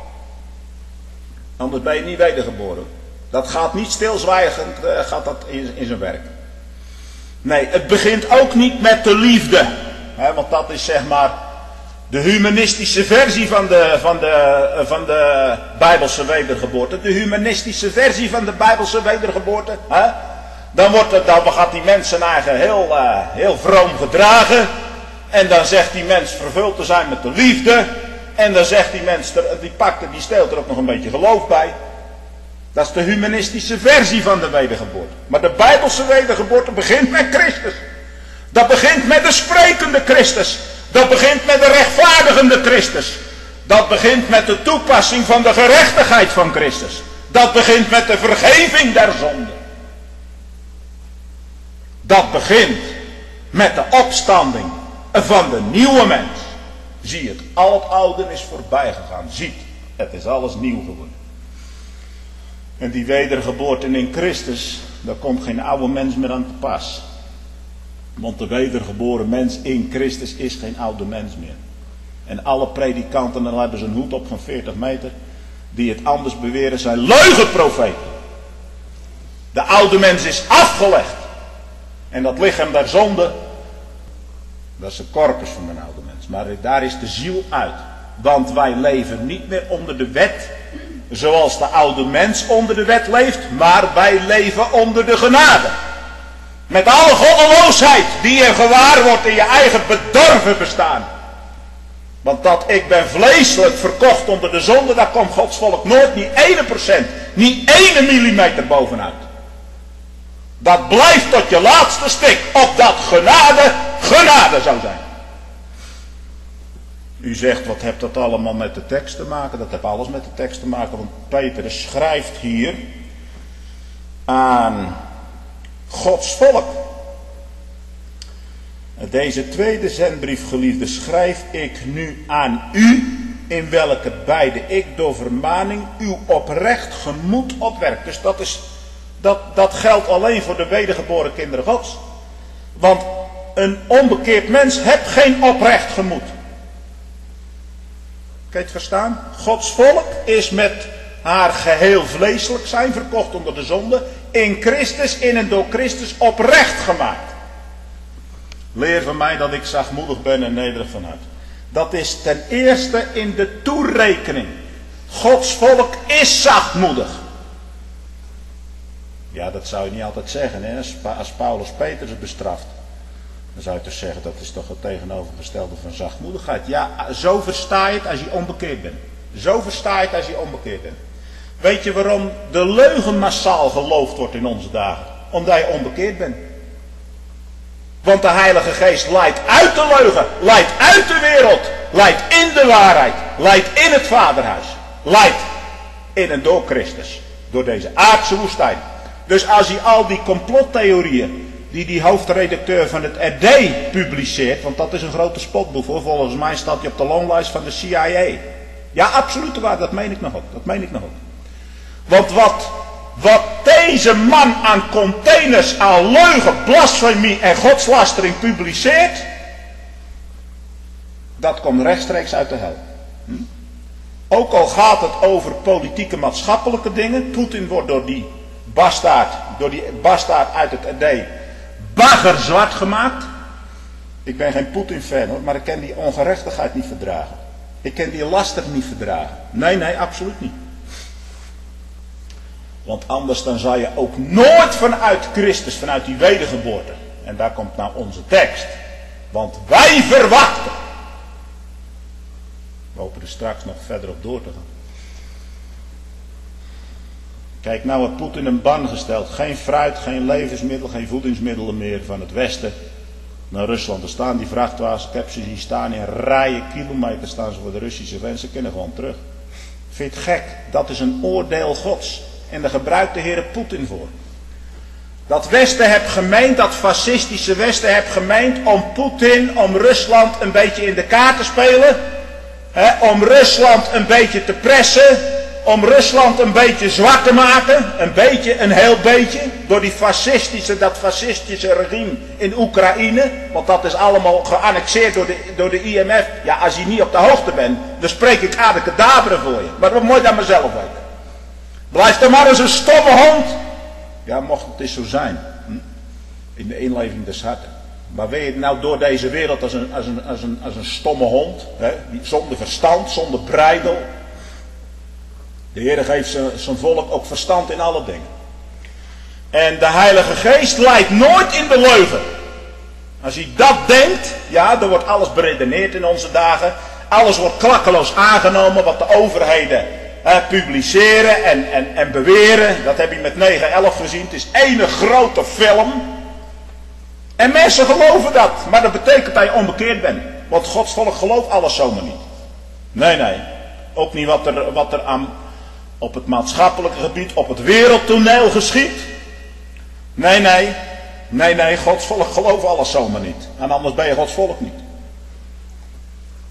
Anders ben je niet wedergeboren. Dat gaat niet stilzwijgend, uh, gaat dat in, in zijn werk. Nee, het begint ook niet met de liefde. Hè, want dat is zeg maar de humanistische versie van de, van, de, uh, van de Bijbelse wedergeboorte. De humanistische versie van de Bijbelse wedergeboorte. Hè? Dan, wordt het, dan gaat die mens zijn eigen heel, uh, heel vroom gedragen. En dan zegt die mens vervuld te zijn met de liefde. En dan zegt die mens, die pakt er, die steelt er ook nog een beetje geloof bij. Dat is de humanistische versie van de wedergeboorte. Maar de Bijbelse wedergeboorte begint met Christus. Dat begint met de sprekende Christus. Dat begint met de rechtvaardigende Christus. Dat begint met de toepassing van de gerechtigheid van Christus. Dat begint met de vergeving der zonden. Dat begint met de opstanding van de nieuwe mens. Zie het, al het oude is voorbij gegaan. Ziet, het is alles nieuw geworden. En die wedergeboorte in Christus, daar komt geen oude mens meer aan te pas. Want de wedergeboren mens in Christus is geen oude mens meer. En alle predikanten, dan hebben ze een hoed op van veertig meter, die het anders beweren, zijn leugenprofeten. De oude mens is afgelegd. En dat lichaam der zonde, dat is de corpus van een oude mens. Maar daar is de ziel uit. Want wij leven niet meer onder de wet, zoals de oude mens onder de wet leeft, maar wij leven onder de genade. Met alle goddeloosheid die je gewaar wordt in je eigen bedorven bestaan. Want dat ik ben vleeselijk verkocht onder de zonde, daar komt Gods volk nooit niet één procent, niet één millimeter bovenuit. Dat blijft tot je laatste stik, opdat genade, genade zou zijn. U zegt, wat heeft dat allemaal met de tekst te maken? Dat heeft alles met de tekst te maken, want Petrus schrijft hier aan Gods volk. Deze tweede zendbrief, geliefde, schrijf ik nu aan u, in welke beide ik door vermaning uw oprecht gemoed opwerk. Dus dat, is, dat, dat geldt alleen voor de wedergeboren kinderen Gods. Want een onbekeerd mens heeft geen oprecht gemoed. Kan je het verstaan? Gods volk is met haar geheel vleeselijk zijn verkocht onder de zonde, in Christus, in en door Christus oprecht gemaakt. Leer van mij dat ik zachtmoedig ben en nederig van hart. Dat is ten eerste in de toerekening. Gods volk is zachtmoedig. Ja, dat zou je niet altijd zeggen, hè? Als Paulus Petrus bestraft. Dan zou je toch zeggen, dat is toch het tegenovergestelde van zachtmoedigheid. Ja, zo versta je het als je onbekeerd bent. Zo versta je het als je onbekeerd bent. Weet je waarom de leugen massaal geloofd wordt in onze dagen? Omdat je onbekeerd bent. Want de Heilige Geest leidt uit de leugen, leidt uit de wereld, leidt in de waarheid, leidt in het Vaderhuis, leidt in en door Christus, door deze aardse woestijn. Dus als je al die complottheorieën die die hoofdredacteur van het R D publiceert, want dat is een grote spotboef hoor, volgens mij staat hij op de loonlijst van de C I A. Ja, absoluut waar, dat meen ik nog ook, dat meen ik nog ook. Want wat... Wat deze man aan containers aan leugen, blasfemie en godslastering publiceert, dat komt rechtstreeks uit de hel. Hm? Ook al gaat het over politieke maatschappelijke dingen, Poetin wordt door die bastaard, door die bastaard uit het R D baggerzwart gemaakt. Ik ben geen Poetin-fan hoor, maar ik kan die ongerechtigheid niet verdragen. Ik kan die laster niet verdragen. Nee, nee, absoluut niet. Want anders dan zou je ook nooit vanuit Christus, vanuit die wedergeboorte. En daar komt nou onze tekst. Want wij verwachten. We hopen er straks nog verder op door te gaan. Kijk, nou heeft Poetin een ban gesteld. Geen fruit, geen levensmiddel, geen voedingsmiddelen meer van het westen naar Rusland. Er staan die vrachtwagens, ik heb ze zien staan in rijen kilometers staan ze voor de Russische grens. Ze kunnen gewoon terug. Vind je het gek? Dat is een oordeel Gods. En daar gebruikt de Heere Poetin voor. Dat Westen heeft gemeend, dat fascistische Westen heeft gemeend om Poetin, om Rusland een beetje in de kaart te spelen. Hè, om Rusland een beetje te pressen. Om Rusland een beetje zwart te maken. Een beetje, een heel beetje. Door die fascistische, dat fascistische regime in Oekraïne. Want dat is allemaal geannexeerd door de, door de I M F. Ja, als je niet op de hoogte bent, dan spreek ik abracadabra voor je. Maar dat moet je dan maar zelf weten. Blijf dan maar eens een stomme hond. Ja, mocht het eens zo zijn. Hm? In de inleving des harten. Maar wil je nou door deze wereld als een, als een, als een, als een stomme hond. Hè? Zonder verstand, zonder breidel. De Heer geeft zijn, zijn volk ook verstand in alle dingen. En de Heilige Geest leidt nooit in de leugen. Als hij dat denkt, ja, dan wordt alles beredeneerd in onze dagen. Alles wordt klakkeloos aangenomen wat de overheden eh, publiceren en, en, en beweren. Dat heb je met negen elf gezien. Het is één grote film. En mensen geloven dat. Maar dat betekent dat je onbekeerd bent. Want Gods volk gelooft alles zomaar niet. Nee, nee. Ook niet wat er, wat er aan, op het maatschappelijke gebied, op het wereldtoneel geschiet. Nee, nee. Nee, nee. Gods volk gelooft alles zomaar niet. En anders ben je Gods volk niet.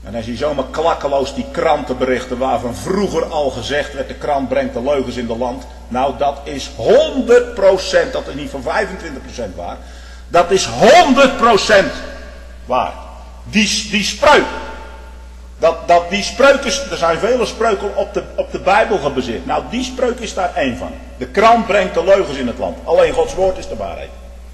En als je zomaar klakkeloos die krantenberichten waarvan vroeger al gezegd werd, de krant brengt de leugens in de land. Nou, dat is honderd procent, dat is niet van vijfentwintig procent waar. Dat is honderd procent waar. Die, die spreuk. Dat, dat die spreuk is, er zijn vele spreuken op de, op de Bijbel gebaseerd. Nou, die spreuk is daar één van. De krant brengt de leugens in het land. Alleen Gods woord is de waarheid.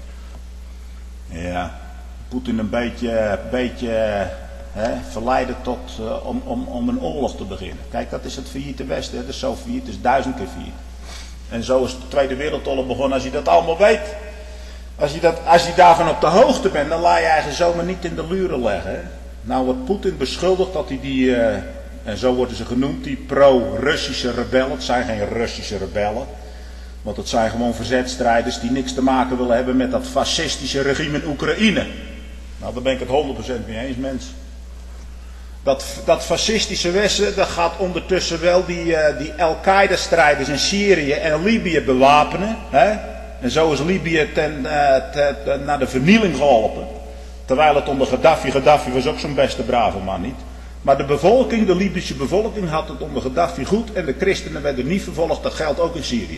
Ja, Poetin een beetje, beetje hè, verleiden tot, uh, om, om, om een oorlog te beginnen. Kijk, dat is het failliete Westen. Het is zo failliet, het is duizend keer failliet. En zo is de Tweede Wereldoorlog begonnen. Als je dat allemaal weet, als je, dat, als je daarvan op de hoogte bent, dan laat je eigenlijk zomaar niet in de luren leggen. Hè? Nou wordt Poetin beschuldigd dat hij die, uh, en zo worden ze genoemd, die pro-Russische rebellen. Het zijn geen Russische rebellen. Want het zijn gewoon verzetstrijders die niks te maken willen hebben met dat fascistische regime in Oekraïne. Nou, daar ben ik het honderd procent mee eens, mensen. Dat, dat fascistische Westen, dat gaat ondertussen wel die, uh, die Al-Qaeda-strijders in Syrië en Libië bewapenen. Hè? En zo is Libië ten, uh, ten, ten, naar de vernieling geholpen. Terwijl het onder Gaddafi, Gaddafi was ook zo'n beste brave man niet. Maar de bevolking, de Libische bevolking had het onder Gaddafi goed en de christenen werden niet vervolgd, dat geldt ook in Syrië.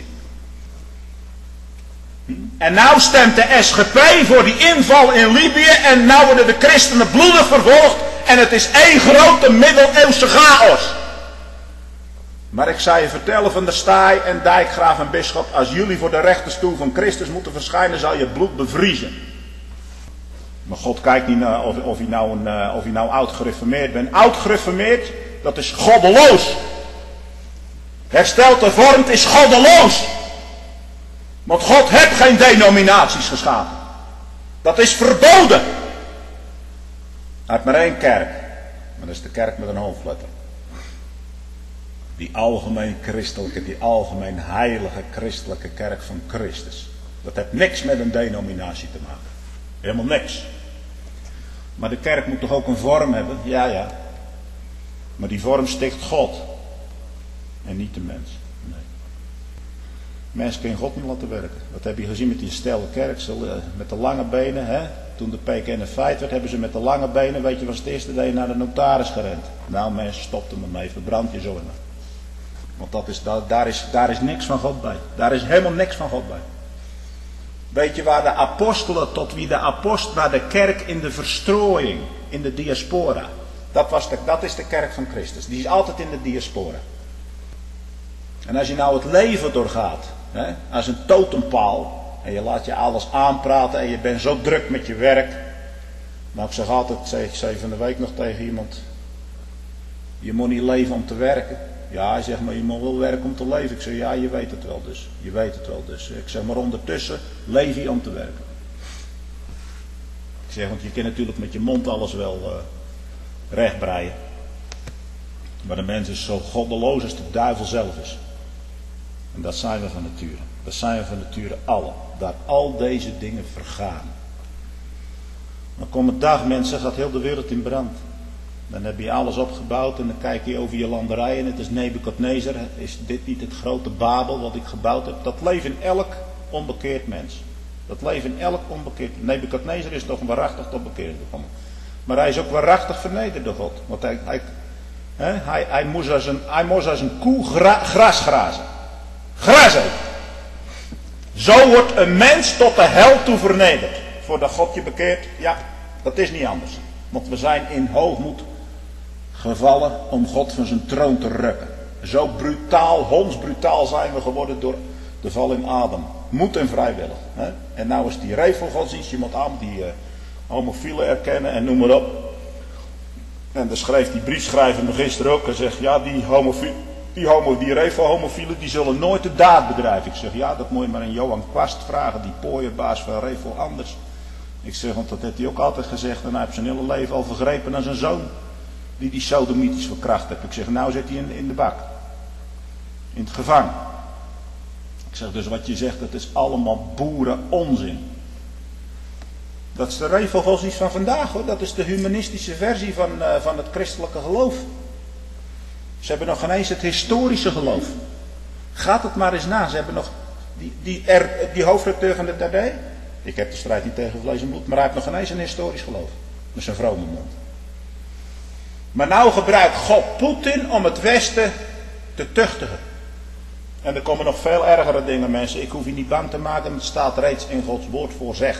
En nou stemt de S G P voor die inval in Libië en nou worden de christenen bloedig vervolgd en het is één grote middeleeuwse chaos. Maar ik zou je vertellen van der Staaij en dijkgraaf en bisschop, als jullie voor de rechterstoel van Christus moeten verschijnen, zal je bloed bevriezen. Maar God kijkt niet naar of, of je nou, een, of je nou oud gereformeerd bent. Oud gereformeerd, dat is goddeloos. Hersteld hervormd is goddeloos. Want God heeft geen denominaties geschapen. Dat is verboden. Hij heeft maar één kerk. Maar dat is de kerk met een hoofdletter. Die algemeen christelijke, die algemeen heilige christelijke kerk van Christus. Dat heeft niks met een denominatie te maken. Helemaal niks. Maar de kerk moet toch ook een vorm hebben? Ja, ja. Maar die vorm sticht God. En niet de mens. Nee. Mensen kunnen God niet laten werken. Dat heb je gezien met die stelle kerk. Met de lange benen. Hè? Toen de P K N feit werd, hebben ze met de lange benen, weet je, was het eerste dat je naar de notaris gerend. Nou mensen, stop er maar mee. Verbrand je zo in. Want dat is, dat, daar, is, daar is niks van God bij. Daar is helemaal niks van God bij. Weet je waar de apostelen, tot wie de apostel, waar de kerk in de verstrooiing, in de diaspora. Dat, was de, dat is de kerk van Christus. Die is altijd in de diaspora. En als je nou het leven doorgaat, hè, als een totempaal, en je laat je alles aanpraten en je bent zo druk met je werk. Nou, ik zeg altijd, zeg ik zei van de week nog tegen iemand, je moet niet leven om te werken. Ja, hij zegt, maar je moet wel werken om te leven. Ik zeg, ja, je weet het wel dus. Je weet het wel dus. Ik zeg, maar ondertussen leef je om te werken. Ik zeg, want je kunt natuurlijk met je mond alles wel uh, rechtbreien. Maar de mens is zo goddeloos als de duivel zelf is. En dat zijn we van nature. Dat zijn we van nature allen. Dat al deze dingen vergaan. Dan komt een dag, mensen, gaat heel de wereld in brand. Dan heb je alles opgebouwd en dan kijk je over je landerij en het is Nebukadnezar. Is dit niet het grote Babel wat ik gebouwd heb? Dat leeft in elk onbekeerd mens. Dat leeft in elk onbekeerd. Nebukadnezar is toch waarachtig tot bekering gekomen. Maar hij is ook waarachtig vernederd door God. Want hij, hij, hè, hij, hij, moest, als een, hij moest als een koe gra, gras grazen. Gras eten. Zo wordt een mens tot de hel toe vernederd. Voordat God je bekeert, ja, dat is niet anders. Want we zijn in hoogmoed gevallen om God van zijn troon te rukken. Zo brutaal, hondsbrutaal zijn we geworden door de val in Adam. Moed en vrijwillig. Hè? En nou is die revelgodsdienst, je moet allemaal die uh, homofielen erkennen en noem maar op. En dan schreef die briefschrijver me gisteren ook en zegt, ja die homofielen, die, homo, die revel-homofielen die zullen nooit de daad bedrijven. Ik zeg, ja dat moet je maar aan Johan Kwast vragen, die pooierbaas van Revel Anders. Ik zeg, want dat heeft hij ook altijd gezegd en hij heeft zijn hele leven al vergrepen aan zijn zoon. Die die sodomitisch verkracht heeft. Ik zeg, nou zit hij in, in de bak. In het gevangen. Ik zeg, dus wat je zegt, dat is allemaal boeren onzin. Dat is de revelgodsdienst van vandaag hoor. Dat is de humanistische versie van, uh, van het christelijke geloof. Ze hebben nog geen eens het historische geloof. Gaat het maar eens na. Ze hebben nog die, die, er, die hoofdredacteur van de Tadee. Ik heb de strijd niet tegen vlees en bloed, maar hij heeft nog geen eens een historisch geloof. Met zijn vrome mond. Maar nou gebruikt God Poetin om het Westen te tuchtigen. En er komen nog veel ergere dingen, mensen. Ik hoef je niet bang te maken, het staat reeds in Gods woord voorzegd.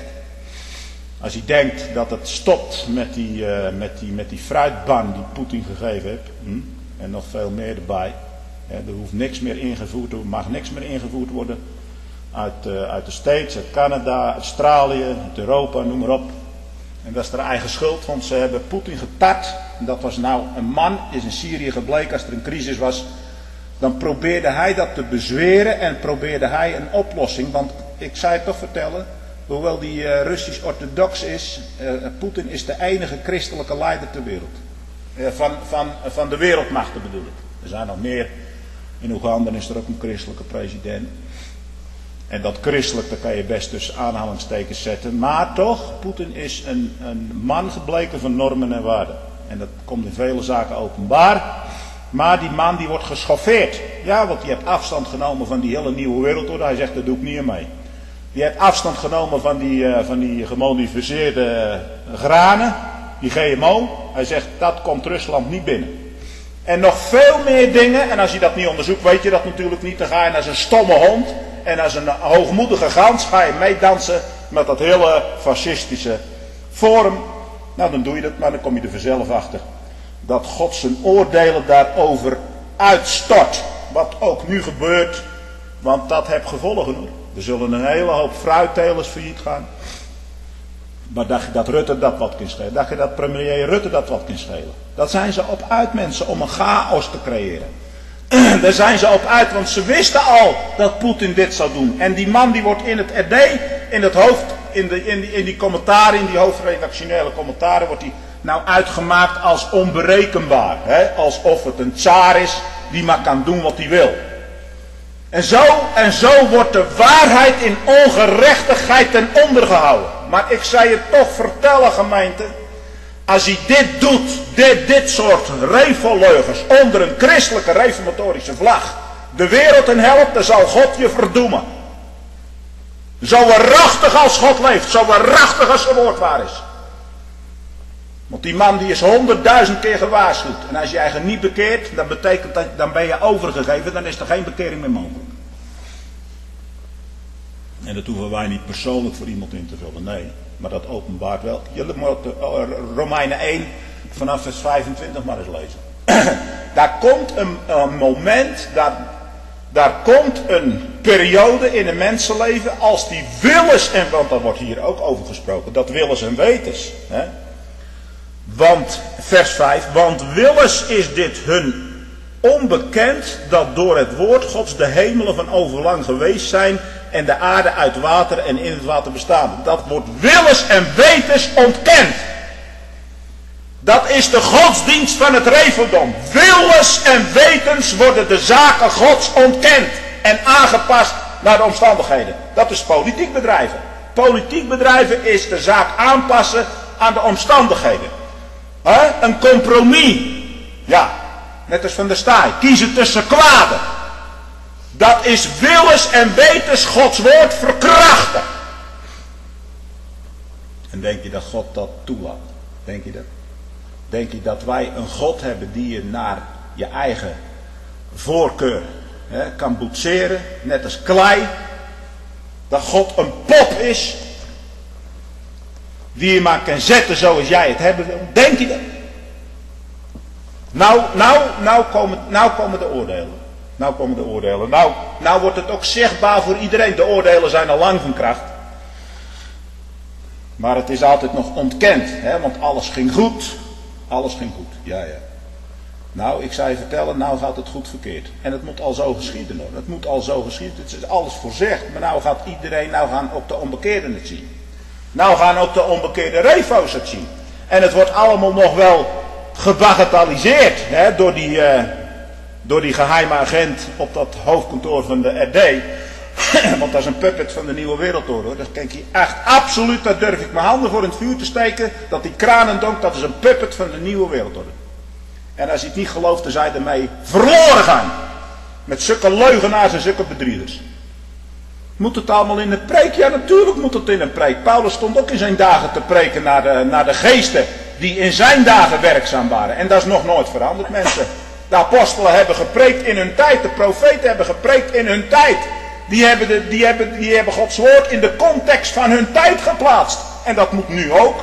Als je denkt dat het stopt met die, uh, met die, met die fruitban die Poetin gegeven heeft. Hm, en nog veel meer erbij. Ja, er hoeft niks meer ingevoerd, er mag niks meer ingevoerd worden. Uit, uh, uit de States, uit Canada, Australië, uit Europa, noem maar op. En dat is haar eigen schuld, want ze hebben Poetin getart. En dat was nou een man, is in Syrië gebleken, als er een crisis was. Dan probeerde hij dat te bezweren en probeerde hij een oplossing. Want ik zou je toch vertellen, hoewel die uh, Russisch-orthodox is, uh, Poetin is de enige christelijke leider ter wereld. Uh, van, van, van de wereldmachten bedoel ik. Er zijn nog meer. In Oeganda is er ook een christelijke president. En dat christelijk, daar kan je best tussen aanhalingstekens zetten. Maar toch, Poetin is een, een man gebleken van normen en waarden. En dat komt in vele zaken openbaar. Maar die man die wordt geschoffeerd. Ja, want die heeft afstand genomen van die hele nieuwe wereldorde. Hij zegt, daar doe ik niet aan mee. Die heeft afstand genomen van die, uh, van die gemodificeerde uh, granen. Die G M O. Hij zegt, dat komt Rusland niet binnen. En nog veel meer dingen. En als je dat niet onderzoekt, weet je dat natuurlijk niet. Dan ga je als een stomme hond. En als een hoogmoedige gans ga je meedansen met dat hele fascistische forum. Nou, dan doe je dat, maar dan kom je er vanzelf achter. Dat God zijn oordelen daarover uitstort. Wat ook nu gebeurt. Want dat heeft gevolgen hoor. Er zullen een hele hoop fruittelers failliet gaan. Maar dacht je dat Rutte dat wat kan schelen? Dacht je dat premier Rutte dat wat kan schelen? Dat zijn ze op uit, mensen, om een chaos te creëren. Daar zijn ze op uit, want ze wisten al dat Poetin dit zou doen. En die man die wordt in het R D, in het hoofd, in, de, in, die, in die commentaren, in die hoofdredactionele commentaren, wordt hij nou uitgemaakt als onberekenbaar. Hè? Alsof het een tsaar is die maar kan doen wat hij wil. En zo en zo wordt de waarheid in ongerechtigheid ten onder gehouden. Maar ik zou je toch vertellen, gemeente. Als hij dit doet, dit, dit soort revelleugers onder een christelijke reformatorische vlag, de wereld in helpt, dan zal God je verdoemen. Zo waarachtig als God leeft, zo waarachtig als zijn woord waar is. Want die man die is honderdduizend keer gewaarschuwd. En als je eigen niet bekeert, dan betekent dat, dan ben je overgegeven, dan is er geen bekering meer mogelijk. En dat hoeven wij niet persoonlijk voor iemand in te vullen, nee. Maar dat openbaart wel. Jullie moeten Romeinen één vanaf vers vijfentwintig maar eens lezen. Daar komt een, een moment, daar, daar komt een periode in een mensenleven als die willens, en want daar wordt hier ook over gesproken, dat willens en wetens. Hè? Want, vers vijf, want willens is dit hun onbekend dat door het woord Gods de hemelen van overlang geweest zijn en de aarde uit water en in het water bestaan. Dat wordt willens en wetens ontkend. Dat is de godsdienst van het reveldom. Willens en wetens worden de zaken Gods ontkend en aangepast naar de omstandigheden. Dat is politiek bedrijven. Politiek bedrijven is de zaak aanpassen aan de omstandigheden. He? Een compromis. Ja, net als van der Staaij. Kiezen tussen kwaden. Dat is willens en wetens Gods woord verkrachten. En denk je dat God dat toelaat? Denk je dat? Denk je dat wij een God hebben die je naar je eigen voorkeur hè, kan boetseren, net als klei? Dat God een pop is die je maar kan zetten zoals jij het hebben wil? Denk je dat? Nou, nou, nou, komen, nou komen de oordelen. Nou komen de oordelen. Nou, nou wordt het ook zichtbaar voor iedereen. De oordelen zijn al lang van kracht. Maar het is altijd nog ontkend. Hè? Want alles ging goed. Alles ging goed. Ja, ja. Nou, ik zou je vertellen, nou gaat het goed verkeerd. En het moet al zo geschieden hoor. Het moet al zo geschieden. Het is alles voorzegd. Maar nou gaat iedereen, nou gaan ook de onbekeerden het zien. Nou gaan ook de onbekeerde refo's het zien. En het wordt allemaal nog wel gebagatelliseerd. Hè, door die... Uh, Door die geheime agent op dat hoofdkantoor van de R D. Want dat is een puppet van de nieuwe wereldorde hoor. Dat denk je echt absoluut, daar durf ik mijn handen voor in het vuur te steken. Dat die kranendonk, dat is een puppet van de nieuwe wereldorde. En als je het niet gelooft, dan zou je ermee verloren gaan. Met zulke leugenaars en zulke bedriegers. Moet het allemaal in een preek? Ja, natuurlijk moet het in een preek. Paulus stond ook in zijn dagen te preken naar de, naar de geesten die in zijn dagen werkzaam waren. En dat is nog nooit veranderd, mensen. De apostelen hebben gepreekt in hun tijd. De profeten hebben gepreekt in hun tijd. Die hebben, de, die, hebben, die hebben Gods woord in de context van hun tijd geplaatst. En dat moet nu ook.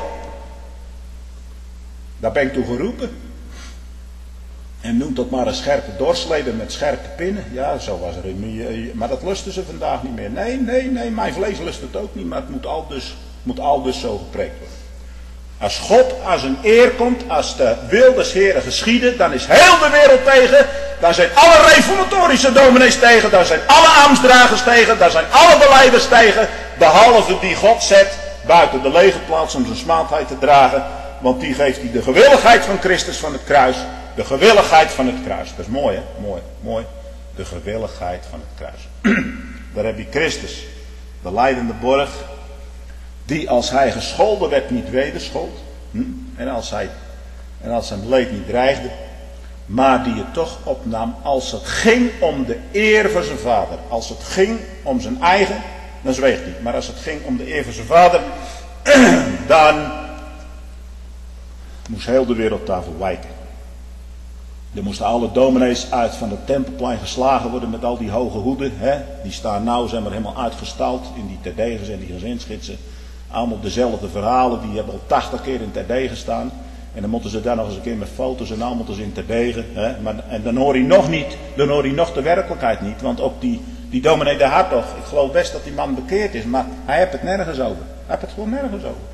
Daar ben ik toe geroepen. En noemt dat maar een scherpe dorsleden met scherpe pinnen. Ja, zo was er in. Maar dat lusten ze vandaag niet meer. Nee, nee, nee, mijn vlees lust het ook niet. Maar het moet al dus, moet al dus zo gepreekt worden. Als God als een eer komt, als de wil des Heren geschieden, dan is heel de wereld tegen. Dan zijn alle reformatorische dominees tegen. Dan zijn alle ambtsdragers tegen. Dan zijn alle belijders tegen. Behalve die God zet buiten de lege plaats om zijn smaadheid te dragen. Want die geeft hij de gewilligheid van Christus van het kruis. De gewilligheid van het kruis. Dat is mooi, hè? Mooi, mooi. De gewilligheid van het kruis. Daar heb je Christus, de lijdende borg, die als hij gescholden werd niet wederschold. Hm? En, als hij, en als zijn leed niet dreigde. Maar die het toch opnam als het ging om de eer van zijn vader. Als het ging om zijn eigen, dan zweeg hij. Maar als het ging om de eer van zijn vader, dan moest heel de wereld daarvoor wijken. Er moesten alle dominees uit van het tempelplein geslagen worden met al die hoge hoeden. Hè? Die staan nou, zijn maar helemaal uitgestald in die terdegens en die gezinsgidsen. Allemaal dezelfde verhalen, die hebben al tachtig keer in terdegen staan. En dan moeten ze daar nog eens een keer met foto's en al moeten ze in terdegen. Hè? Maar, en dan hoor je nog niet, dan hoor je nog de werkelijkheid niet. Want ook die, die dominee de Hartog, ik geloof best dat die man bekeerd is. Maar hij heeft het nergens over. Hij heeft het gewoon nergens over.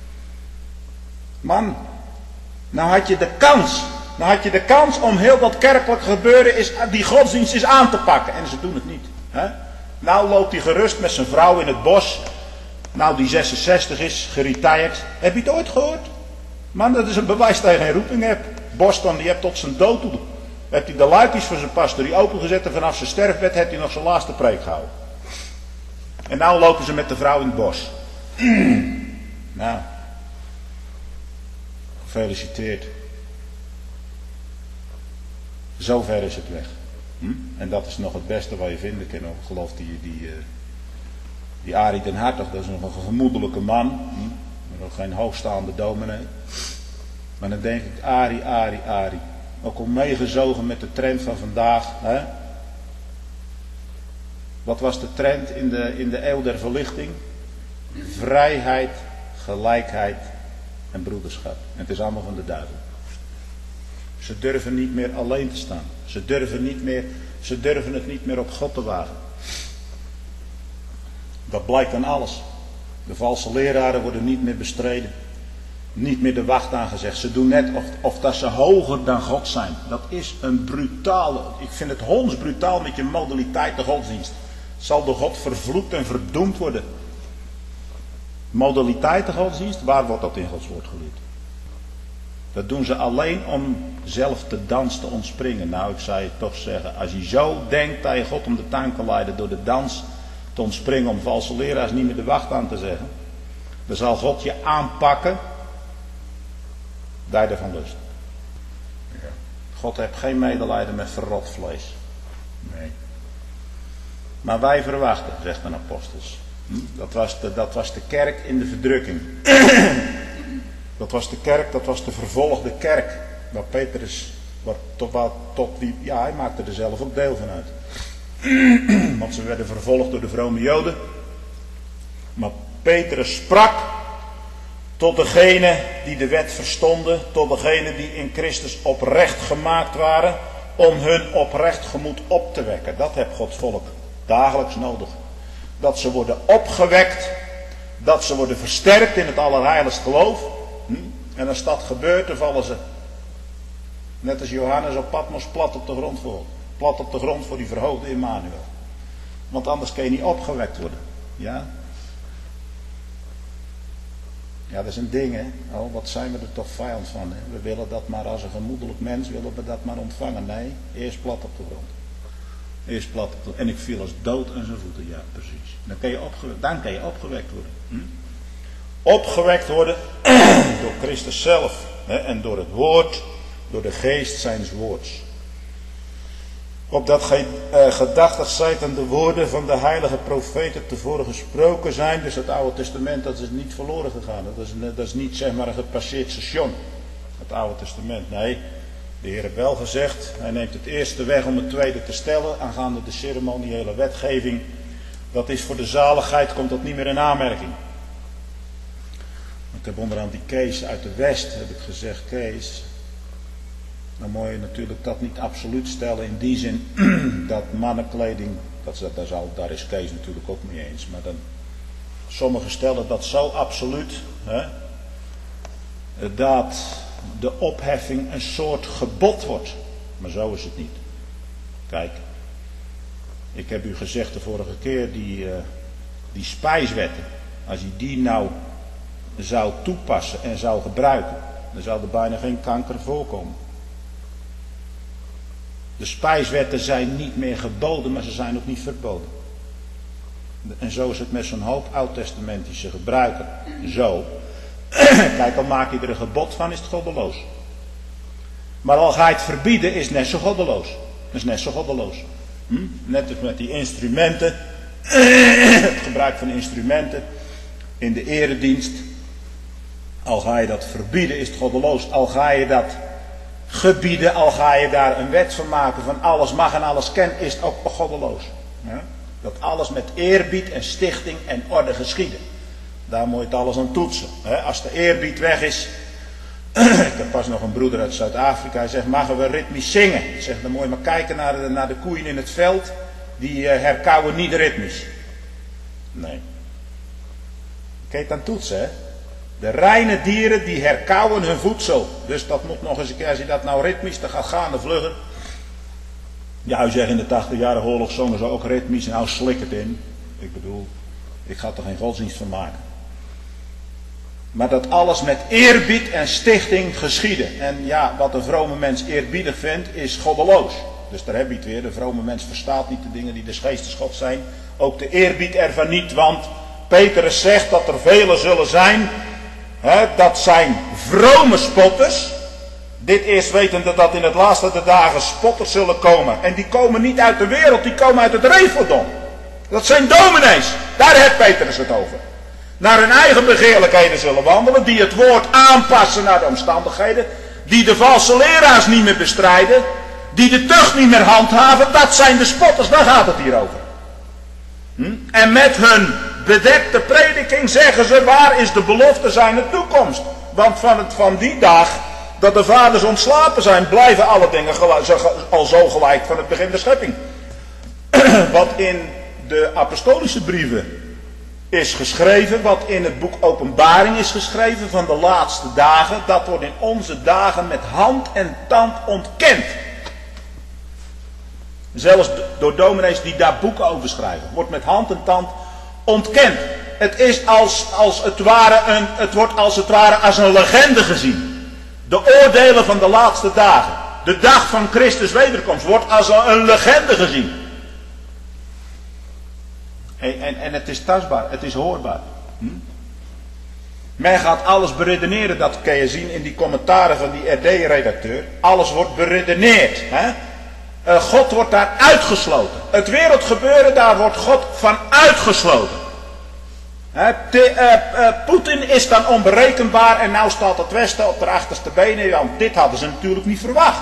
Man, nou had je de kans... Dan had je de kans om heel dat kerkelijk gebeuren, is, die godsdienst is aan te pakken. En ze doen het niet. Hè? Nou loopt hij gerust met zijn vrouw in het bos. Nou die zesenzestig is, geretired. Heb je het ooit gehoord? Man, dat is een bewijs dat je geen roeping hebt. Boston, die hebt tot zijn dood toe. Heeft hij de luikjes voor zijn pastorie opengezet en vanaf zijn sterfbed heeft hij nog zijn laatste preek gehouden. En nou lopen ze met de vrouw in het bos. Nou, gefeliciteerd. Zover is het weg. Hm? En dat is nog het beste wat je vinden kan. Ik geloof die, die, uh, die Arie den Hartog, dat is nog een gemoedelijke man. Hm? Nog geen hoogstaande dominee. Maar dan denk ik, Arie, Arie, Arie. Ook al meegezogen met de trend van vandaag. Hè? Wat was de trend in de, in de eeuw der verlichting? Vrijheid, gelijkheid en broederschap. En het is allemaal van de duivel. Ze durven niet meer alleen te staan. Ze durven, niet meer, ze durven het niet meer op God te wagen. Dat blijkt aan alles. De valse leraren worden niet meer bestreden. Niet meer de wacht aangezegd. Ze doen net of, of dat ze hoger dan God zijn. Dat is een brutale, ik vind het hondsbrutaal met je modaliteit de godsdienst. Zal door God vervloekt en verdoemd worden. Modaliteit de godsdienst, waar wordt dat in Gods woord geleerd? Dat doen ze alleen om zelf de dans te ontspringen. Nou, ik zou je toch zeggen, als je zo denkt dat je God om de tuin kan leiden door de dans te ontspringen om valse leraars niet meer de wacht aan te zeggen, dan zal God je aanpakken dat je ervan lust. Ja. God heeft geen medelijden met verrot vlees. Nee. Maar wij verwachten, zegt een apostels. Hm? Dat was de, dat was de kerk in de verdrukking. Dat was de kerk, dat was de vervolgde kerk. Waar Petrus, wat, tot, wat, tot wie, ja hij maakte er zelf ook deel van uit. Want ze werden vervolgd door de vrome Joden. Maar Petrus sprak tot degenen die de wet verstonden. Tot degenen die in Christus oprecht gemaakt waren. Om hun oprecht gemoed op te wekken. Dat heeft Gods volk dagelijks nodig. Dat ze worden opgewekt. Dat ze worden versterkt in het allerheiligst geloof. Hm? En als dat gebeurt, dan vallen ze, net als Johannes op Patmos, plat op de grond voor. Plat op de grond voor die verhoogde Immanuel. Want anders kan je niet opgewekt worden. Ja? Ja, dat is een ding, hè. Oh, wat zijn we er toch vijand van, hè? We willen dat maar als een gemoedelijk mens, willen we dat maar ontvangen. Nee, eerst plat op de grond. Eerst plat op de grond. En ik viel als dood aan zijn voeten, ja, precies. Dan kan je opgewekt, dan kan je opgewekt worden. Hm? Opgewekt worden door Christus zelf. Hè, en door het woord, door de geest zijns woords. Opdat gij uh, gedachtig zijt aan de woorden van de heilige profeten tevoren gesproken zijn. Dus het Oude Testament, dat is niet verloren gegaan. Dat is, dat is niet zeg maar een gepasseerd station. Het Oude Testament. Nee, de Heer heeft wel gezegd. Hij neemt het eerste weg om het tweede te stellen. Aangaande de ceremoniële wetgeving. Dat is voor de zaligheid, komt dat niet meer in aanmerking. Ik heb onderaan die Kees uit de West, heb ik gezegd, Kees... Dan moet je natuurlijk dat niet absoluut stellen in die zin dat mannenkleding, dat, dat, dat, daar is Kees natuurlijk ook mee eens. Maar dan, sommigen stellen dat zo absoluut, hè, dat de opheffing een soort gebod wordt. Maar zo is het niet. Kijk, ik heb u gezegd de vorige keer, die, uh, die spijswetten, als je die nou zou toepassen en zou gebruiken, dan zou er bijna geen kanker voorkomen. De spijswetten zijn niet meer geboden, maar ze zijn ook niet verboden. En zo is het met zo'n hoop oud-testamentische gebruiken. Zo. Kijk, al maak je er een gebod van, is het goddeloos. Maar al ga je het verbieden, is het net zo goddeloos. Is net zo goddeloos. Hm? Net als met die instrumenten. Het gebruik van instrumenten in de eredienst. Al ga je dat verbieden, is het goddeloos. Al ga je dat gebieden, al ga je daar een wet van maken van alles mag en alles kent, is het ook goddeloos. Ja? Dat alles met eerbied en stichting en orde geschieden. Daar moet je het alles aan toetsen. Hè? Als de eerbied weg is. Ik heb pas nog een broeder uit Zuid-Afrika. Hij zegt, mogen we ritmisch zingen? Ik zeg, dan moet je maar kijken naar de, naar de koeien in het veld. Die uh, herkauwen niet ritmisch. Nee. Kijk aan toetsen, hè. De reine dieren die herkauwen hun voedsel. Dus dat moet nog eens een keer, als je dat nou ritmisch, dan gaat gaande vluggen. Ja, u zegt in de tachtigjarige oorlog zongen ze ook ritmisch. Nou, slik het in. Ik bedoel, ik ga er geen godsdienst van maken. Maar dat alles met eerbied en stichting geschieden. En ja, wat een vrome mens eerbiedig vindt, is goddeloos. Dus daar heb je het weer. De vrome mens verstaat niet de dingen die des geestes God zijn. Ook de eerbied ervan niet, want Petrus zegt dat er velen zullen zijn. Hè, dat zijn vrome spotters. Dit eerst wetende dat in het laatste der dagen spotters zullen komen. En die komen niet uit de wereld, die komen uit het Reveldom. Dat zijn dominees. Daar heeft Petrus het over. Naar hun eigen begeerlijkheden zullen wandelen. Die het woord aanpassen naar de omstandigheden. Die de valse leraars niet meer bestrijden. Die de tucht niet meer handhaven. Dat zijn de spotters, daar gaat het hier over. Hm? En met hun bedekte prediking zeggen ze, waar is de belofte zijner toekomst? Want van, het, van die dag dat de vaders ontslapen zijn, blijven alle dingen gelijk, al zo gelijk van het begin der schepping. Wat in de apostolische brieven is geschreven, wat in het boek Openbaring is geschreven van de laatste dagen, dat wordt in onze dagen met hand en tand ontkend. Zelfs door dominees die daar boeken over schrijven, wordt met hand en tand ontkend. Het is als, als het ware een, het wordt als het ware als een legende gezien. De oordelen van de laatste dagen, de dag van Christus wederkomst, wordt als een legende gezien. En, en, en het is tastbaar, het is hoorbaar. Hm? Men gaat alles beredeneren, dat kun je zien in die commentaren van die R D-redacteur. Alles wordt beredeneerd. Hè? Uh, God wordt daar uitgesloten. Het wereldgebeuren, daar wordt God van uitgesloten. Uh, uh, Poetin is dan onberekenbaar en nou staat het Westen op de achterste benen. Want dit hadden ze natuurlijk niet verwacht.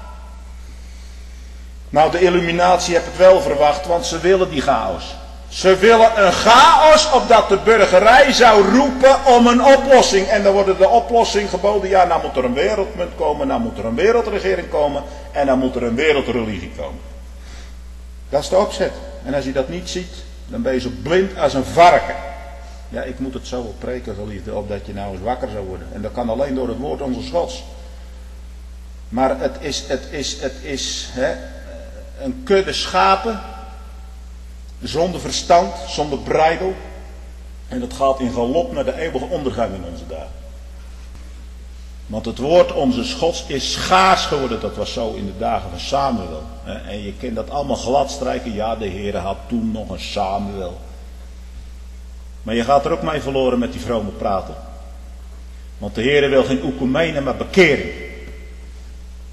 Nou, de Illuminatie heeft het wel verwacht, want ze willen die chaos. Ze willen een chaos opdat de burgerij zou roepen om een oplossing. En dan wordt de oplossing geboden, ja, nou moet er een wereldmunt komen, nou moet er een wereldregering komen en dan moet er een wereldreligie komen. Dat is de opzet. En als je dat niet ziet, dan ben je zo blind als een varken. Ja, ik moet het zo op preken, geliefde, opdat je nou eens wakker zou worden. En dat kan alleen door het woord onze Gods. Maar het is, het is, het is hè, een kudde schapen, zonder verstand, zonder breidel. En dat gaat in galop naar de eeuwige ondergang in onze dagen. Want het woord onze Gods is schaars geworden. Dat was zo in de dagen van Samuel. En je kent dat allemaal gladstrijken. Ja, de Heer had toen nog een Samuel. Maar je gaat er ook mee verloren met die vrome praten. Want de Heer wil geen oekumene, maar bekering.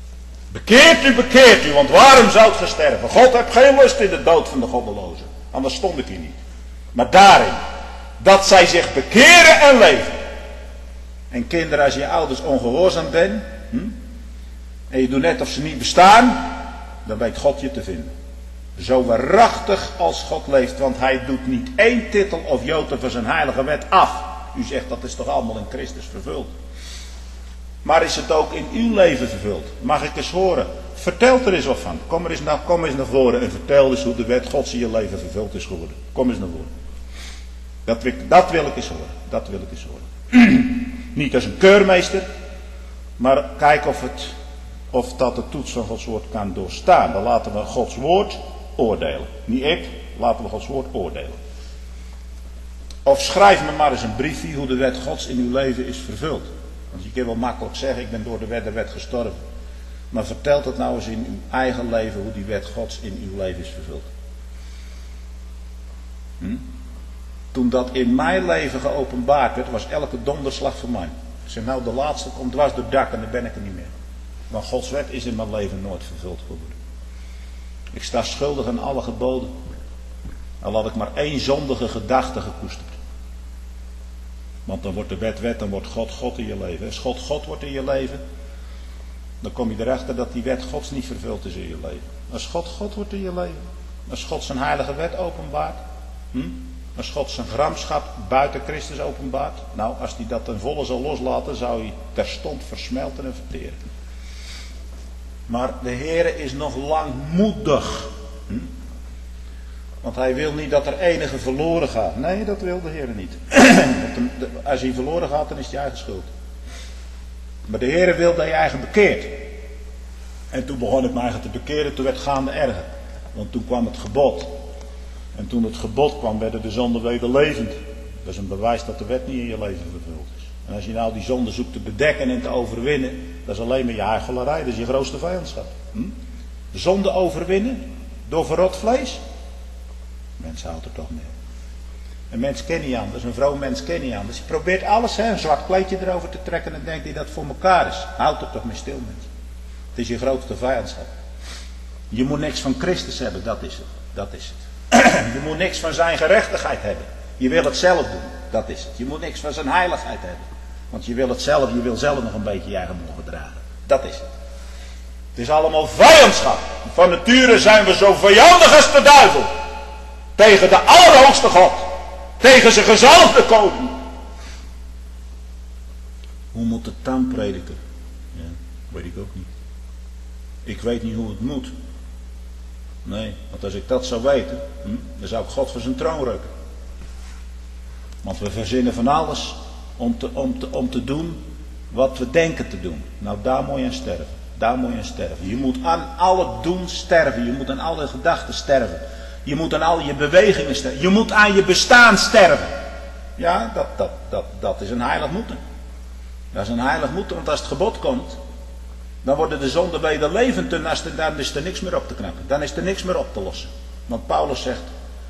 Bekeert u, bekeert u, want waarom zou het sterven? God heeft geen lust in de dood van de goddelozen. Anders stond ik hier niet. Maar daarin, dat zij zich bekeren en leven. En kinderen, als je ouders ongehoorzaam bent, hm, en je doet net of ze niet bestaan, dan weet God je te vinden. Zo waarachtig als God leeft, want hij doet niet één titel of jota van zijn heilige wet af. U zegt dat is toch allemaal in Christus vervuld. Maar is het ook in uw leven vervuld? Mag ik eens horen? Vertel er eens wat van. Kom er eens naar, kom eens naar voren en vertel eens hoe de wet Gods in je leven vervuld is geworden. Kom eens naar voren. Dat wil, dat wil ik eens horen. Dat wil ik eens horen. Niet als een keurmeester, maar kijk of, het, of dat de toets van Gods woord kan doorstaan. Dan laten we Gods woord oordelen. Niet ik, laten we Gods woord oordelen. Of schrijf me maar eens een briefje hoe de wet Gods in uw leven is vervuld. Want je kunt wel makkelijk zeggen, ik ben door de wet de wet gestorven. Maar vertelt het nou eens in uw eigen leven hoe die wet Gods in uw leven is vervuld. Hm? Toen dat in mijn leven geopenbaard werd, was elke donderslag voor mij. Ik zeg nou, de laatste komt dwars door het dak en dan ben ik er niet meer. Want Gods wet is in mijn leven nooit vervuld geworden. Ik sta schuldig aan alle geboden. Al had ik maar één zondige gedachte gekoesterd. Want dan wordt de wet wet, dan wordt God God in je leven. Als God God wordt in je leven, dan kom je erachter dat die wet Gods niet vervuld is in je leven. Als God God wordt in je leven, als God zijn heilige wet openbaart, hm? als God zijn gramschap buiten Christus openbaart, nou, als hij dat ten volle zou loslaten, zou hij terstond versmelten en verteren. Maar de Heere is nog langmoedig. Hm? Want hij wil niet dat er enige verloren gaat. Nee, dat wil de Heere niet. Als hij verloren gaat, dan is het je eigen schuld. Maar de Heere wil dat je eigen bekeert. En toen begon ik me eigen te bekeren, toen werd het gaande erger. Want toen kwam het gebod. En toen het gebod kwam, werden de zonden wederlevend. Dat is een bewijs dat de wet niet in je leven vervuld is. En als je nou die zonde zoekt te bedekken en te overwinnen, dat is alleen maar je huichelarij, dat is je grootste vijandschap. Hm? De zonde overwinnen door verrot vlees. Mensen houdt er toch mee. Een mens kent niet anders, een vrouw mens kent niet anders. Je probeert alles, hè, een zwart kleedje erover te trekken en denkt hij dat het voor elkaar is. Houd er toch mee stil, mens. Het is je grootste vijandschap. Je moet niks van Christus hebben, dat is het. Dat is het. Je moet niks van zijn gerechtigheid hebben. Je wil het zelf doen, dat is het. Je moet niks van zijn heiligheid hebben. Want je wil het zelf, je wil zelf nog een beetje je eigen mogen dragen. Dat is het. Het is allemaal vijandschap. Van nature zijn we zo vijandig als de duivel. Tegen de Allerhoogste God. Tegen zijn gezalfde koning. Hoe moet het dan prediken? Ja, weet ik ook niet. Ik weet niet hoe het moet. Nee, want als ik dat zou weten, hm, dan zou ik God voor zijn troon rukken. Want we verzinnen van alles om te, om, te, om te doen wat we denken te doen. Nou, daar moet je aan sterven. Daar moet je aan sterven. Je moet aan alle doen sterven. Je moet aan alle gedachten sterven. Je moet aan al je bewegingen sterven. Je moet aan je bestaan sterven. Ja, dat, dat, dat, dat is een heilig moeten. Dat is een heilig moeten, want als het gebod komt, dan worden de zonden wederlevend en dan is er niks meer op te knappen. Dan is er niks meer op te lossen. Want Paulus zegt,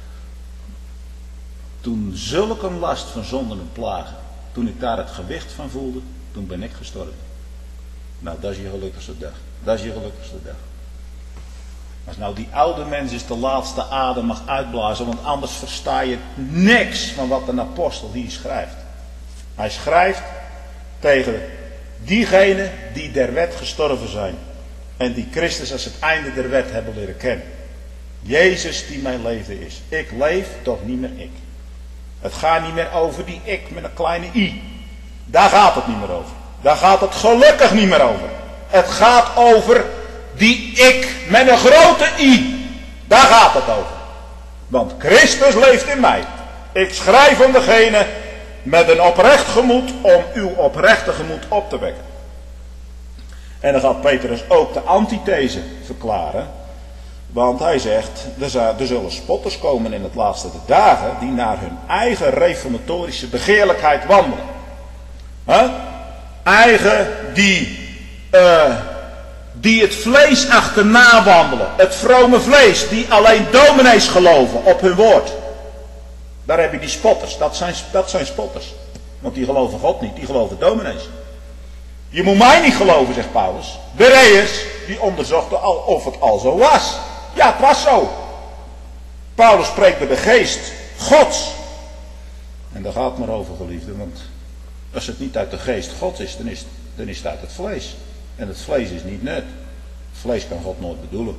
toen zulk een last van zonden en plagen, toen ik daar het gewicht van voelde, toen ben ik gestorven. Nou, dat is je gelukkigste dag. Dat is je gelukkigste dag. Als nou die oude mens is de laatste adem mag uitblazen, want anders versta je niks van wat een apostel hier schrijft. Hij schrijft tegen diegenen die der wet gestorven zijn en die Christus als het einde der wet hebben leren kennen. Jezus die mijn leven is. Ik leef, toch niet meer ik. Het gaat niet meer over die ik met een kleine i. Daar gaat het niet meer over. Daar gaat het gelukkig niet meer over. Het gaat over die ik met een grote i. Daar gaat het over. Want Christus leeft in mij. Ik schrijf om degene met een oprecht gemoed om uw oprechte gemoed op te wekken. En dan gaat Petrus ook de antithese verklaren. Want hij zegt, er zullen spotters komen in het laatste der dagen die naar hun eigen reformatorische begeerlijkheid wandelen. Huh? Eigen die, uh, die het vlees achterna wandelen. Het vrome vlees, die alleen dominees geloven op hun woord. Daar heb je die spotters, dat zijn, dat zijn spotters. Want die geloven God niet, die geloven dominees. Je moet mij niet geloven, zegt Paulus. Bereërs, die onderzocht al of het al zo was. Ja, het was zo. Paulus spreekt bij de geest Gods. En daar gaat het maar over, geliefden, want als het niet uit de geest Gods is, dan is, dan is het uit het vlees. En het vlees is niet net. Het vlees kan God nooit bedoelen.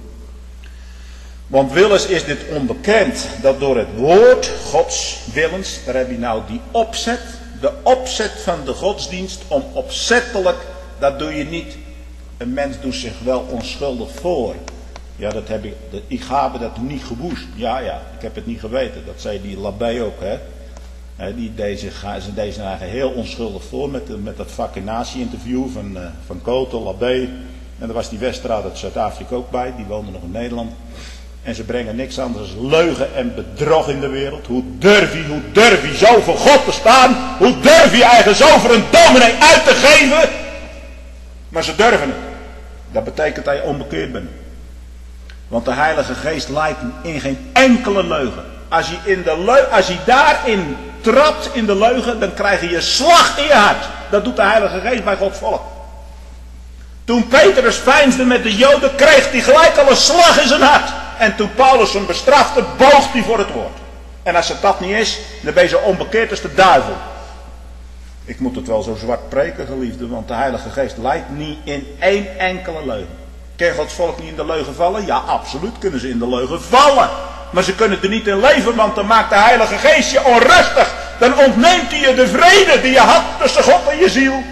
Want willens is dit onbekend, dat door het woord Gods willens, daar heb je nou die opzet, de opzet van de godsdienst om opzettelijk, dat doe je niet. Een mens doet zich wel onschuldig voor. Ja, dat heb ik, ik heb dat niet gewoest. Ja, ja, ik heb het niet geweten. Dat zei die Labé ook, hè. Die deze, ze deed zich eigenlijk heel onschuldig voor met, met dat vaccinatie-interview van, uh, van Kotel, Labé. En daar was die Westraat uit Zuid-Afrika ook bij, die woonde nog in Nederland. En ze brengen niks anders dan leugen en bedrog in de wereld. Hoe durf je, hoe durf je zo voor God te staan? Hoe durf je eigen zo voor een dominee uit te geven? Maar ze durven het. Dat betekent dat je onbekeerd bent. Want de Heilige Geest leidt in geen enkele leugen. Als je, in de leu- als je daarin trapt in de leugen, dan krijg je een slag in je hart. Dat doet de Heilige Geest bij Gods volk. Toen Petrus veinsde met de Joden, kreeg hij gelijk al een slag in zijn hart. En toen Paulus hem bestrafte, boog hij voor het woord. En als het dat niet is, dan ben je zo onbekeerd als de duivel. Ik moet het wel zo zwart preken, geliefde, want de Heilige Geest leidt niet in één enkele leugen. Kan Gods volk niet in de leugen vallen? Ja, absoluut kunnen ze in de leugen vallen. Maar ze kunnen er niet in leven, want dan maakt de Heilige Geest je onrustig. Dan ontneemt hij je de vrede die je had tussen God en je ziel.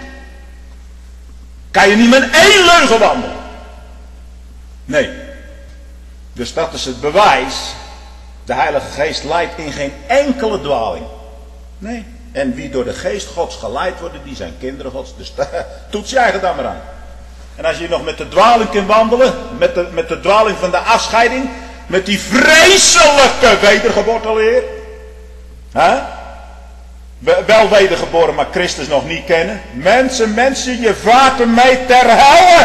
Kan je niet met één leugen wandelen? Nee. Dus dat is het bewijs. De Heilige Geest leidt in geen enkele dwaling. Nee. En wie door de Geest Gods geleid worden, die zijn kinderen Gods. Dus toets je eigen dan maar aan. En als je nog met de dwaling kunt wandelen, met de, met de dwaling van de afscheiding, met die vreselijke wedergeboorteleer. Hè? Wel wedergeboren, maar Christus nog niet kennen. Mensen, mensen, je vaart ermee ter helle.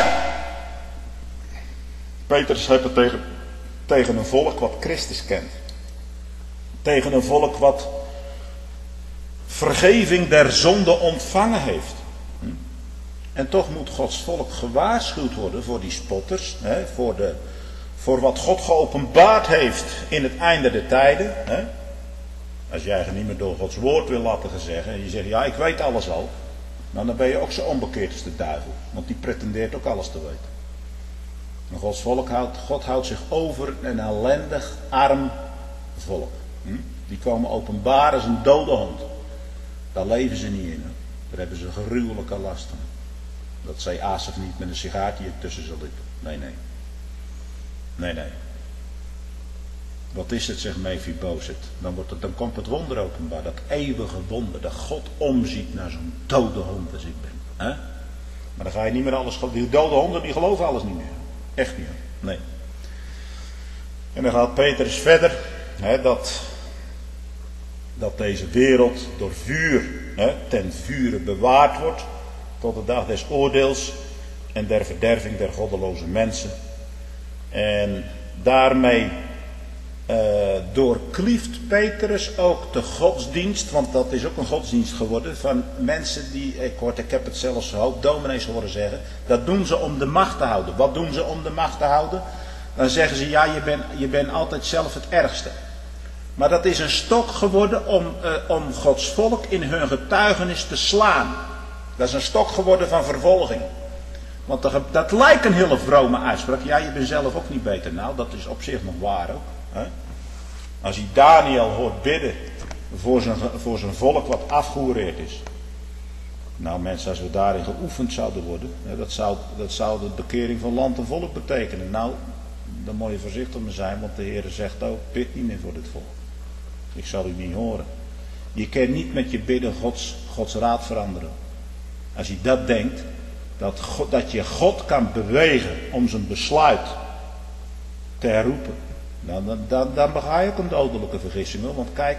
Petrus heeft het tegen, tegen een volk wat Christus kent. Tegen een volk wat vergeving der zonde ontvangen heeft. Hm? En toch moet Gods volk gewaarschuwd worden voor die spotters. Hè? Voor, de, voor wat God geopenbaard heeft in het einde der tijden. Hè? Als je eigenlijk niet meer door Gods woord wil laten zeggen. En je zegt, ja, ik weet alles al. Nou, dan ben je ook zo onbekeerd als de duivel. Want die pretendeert ook alles te weten. En Gods volk houdt, God houdt zich over een ellendig, arm volk. Hm? Die komen openbaar als een dode hond. Daar leven ze niet in. Hè? Daar hebben ze gruwelijke last van. Dat zei Asaf niet met een sigaartje tussen zijn lippen. Nee, nee. Nee, nee. Wat is het, zegt Mephibozet? Dan, wordt het, dan komt het wonder openbaar. Dat eeuwige wonder. Dat God omziet naar zo'n dode hond als ik ben. Hè? Maar dan ga je niet meer alles geloven. Die dode honden die geloven alles niet meer. Echt niet. Nee. En dan gaat Petrus verder. Hè, dat, dat deze wereld door vuur. Hè, ten vure bewaard wordt. Tot de dag des oordeels. En der verderving der goddeloze mensen. En daarmee Uh, doorklieft Petrus ook de godsdienst, want dat is ook een godsdienst geworden van mensen die, ik, hoor, ik heb het zelfs een hoop dominees horen zeggen, dat doen ze om de macht te houden. Wat doen ze om de macht te houden? Dan zeggen ze, ja, je bent je bent altijd zelf het ergste. Maar dat is een stok geworden om, uh, om Gods volk in hun getuigenis te slaan. Dat is een stok geworden van vervolging. Want dat, dat lijkt een hele vrome uitspraak. Ja, je bent zelf ook niet beter. Nou, dat is op zich nog waar ook. Hè? Als hij Daniel hoort bidden voor zijn, voor zijn volk wat afgehoereerd is. Nou mensen, als we daarin geoefend zouden worden. Hè, dat, zou, dat zou de bekering van land en volk betekenen. Nou, dan moet je voorzichtig mee zijn. Want de Heer zegt ook, bid niet meer voor dit volk. Ik zal u niet horen. Je kan niet met je bidden Gods, Gods raad veranderen. Als je dat denkt. Dat, God, dat je God kan bewegen om zijn besluit te herroepen. Nou, dan, dan, dan bega je ook een dodelijke vergissing. Hoor. Want kijk,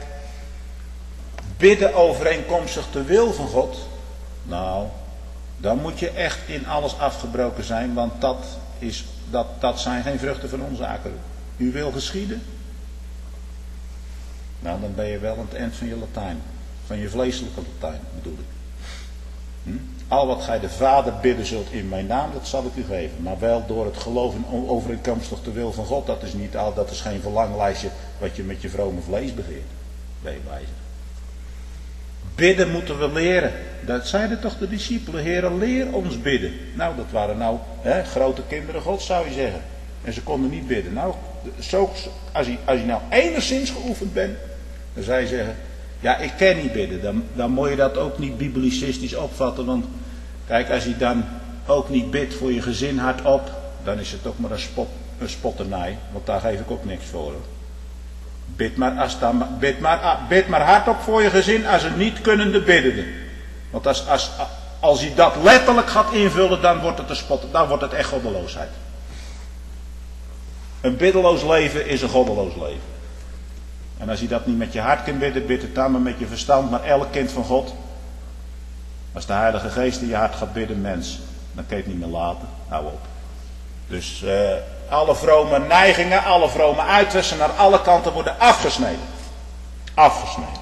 bidden overeenkomstig de wil van God. Nou, dan moet je echt in alles afgebroken zijn. Want dat, is, dat, dat zijn geen vruchten van onze akker. U wil geschieden? Nou, dan ben je wel aan het eind van je Latijn. Van je vleeselijke Latijn bedoel ik. Hm? Al wat gij de Vader bidden zult in mijn naam, dat zal ik u geven. Maar wel door het geloof in overeenkomstig de wil van God. Dat is niet al, dat is geen verlanglijstje wat je met je vrome vlees begeert. Weerwijzer. Bidden moeten we leren. Dat zeiden toch de discipelen. Heere, leer ons bidden. Nou, dat waren nou hè, grote kinderen God, zou je zeggen. En ze konden niet bidden. Nou, zo, als, je, als je nou enigszins geoefend bent, dan zou je zeggen, ja, ik kan niet bidden. Dan, dan moet je dat ook niet biblicistisch opvatten. Want kijk, als je dan ook niet bidt voor je gezin hardop, dan is het ook maar een, spot, een spotternij. Want daar geef ik ook niks voor. Hoor. Bid maar, als dan, bid, maar, bid maar hardop voor je gezin als een niet kunnende biddende. Want als, als, als je dat letterlijk gaat invullen, dan wordt het een spot, dan wordt het echt goddeloosheid. Een biddeloos leven is een goddeloos leven. En als je dat niet met je hart kunt bidden, bid het dan maar met je verstand. Maar elk kind van God, als de Heilige Geest in je hart gaat bidden, mens, dan kun je het niet meer laten. Hou op. Dus uh, alle vrome neigingen, alle vrome uitwessen naar alle kanten worden afgesneden. Afgesneden.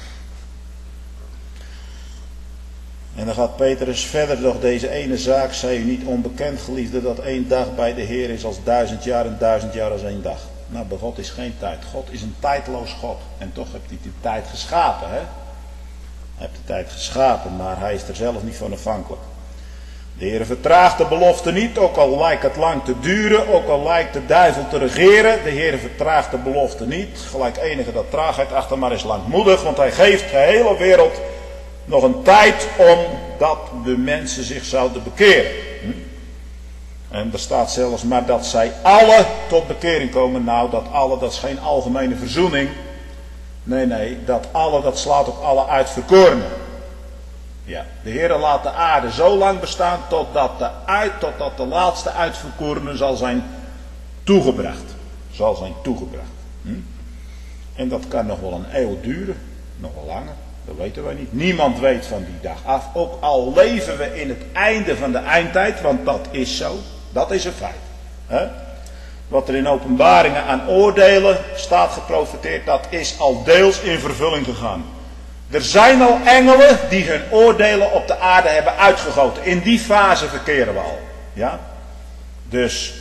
En dan gaat Petrus verder, doch deze ene zaak zij u niet onbekend, geliefde, dat één dag bij de Heer is als duizend jaar en duizend jaar als één dag. Nou, bij God is geen tijd. God is een tijdloos God. En toch heeft hij de tijd geschapen, hè? Hij heeft de tijd geschapen, maar hij is er zelf niet van afhankelijk. De Heer vertraagt de belofte niet, ook al lijkt het lang te duren, ook al lijkt de duivel te regeren. De Heer vertraagt de belofte niet. Gelijk enige dat traagheid achter, maar is langmoedig, want hij geeft de hele wereld nog een tijd omdat de mensen zich zouden bekeren. Hm? En er staat zelfs maar dat zij alle tot bekering komen. Nou, dat alle, dat is geen algemene verzoening. Nee, nee, dat alle, dat slaat op alle uitverkorenen. Ja, de Heer laat de aarde zo lang bestaan totdat de, uit, totdat de laatste uitverkorene zal zijn toegebracht. Zal zijn toegebracht. Hm? En dat kan nog wel een eeuw duren, nog wel langer. Dat weten wij niet. Niemand weet van die dag af. Ook al leven we in het einde van de eindtijd, want dat is zo. Dat is een feit. He? Wat er in Openbaringen aan oordelen staat geprofeteerd, dat is al deels in vervulling gegaan. Er zijn al engelen die hun oordelen op de aarde hebben uitgegoten. In die fase verkeren we al. Ja? Dus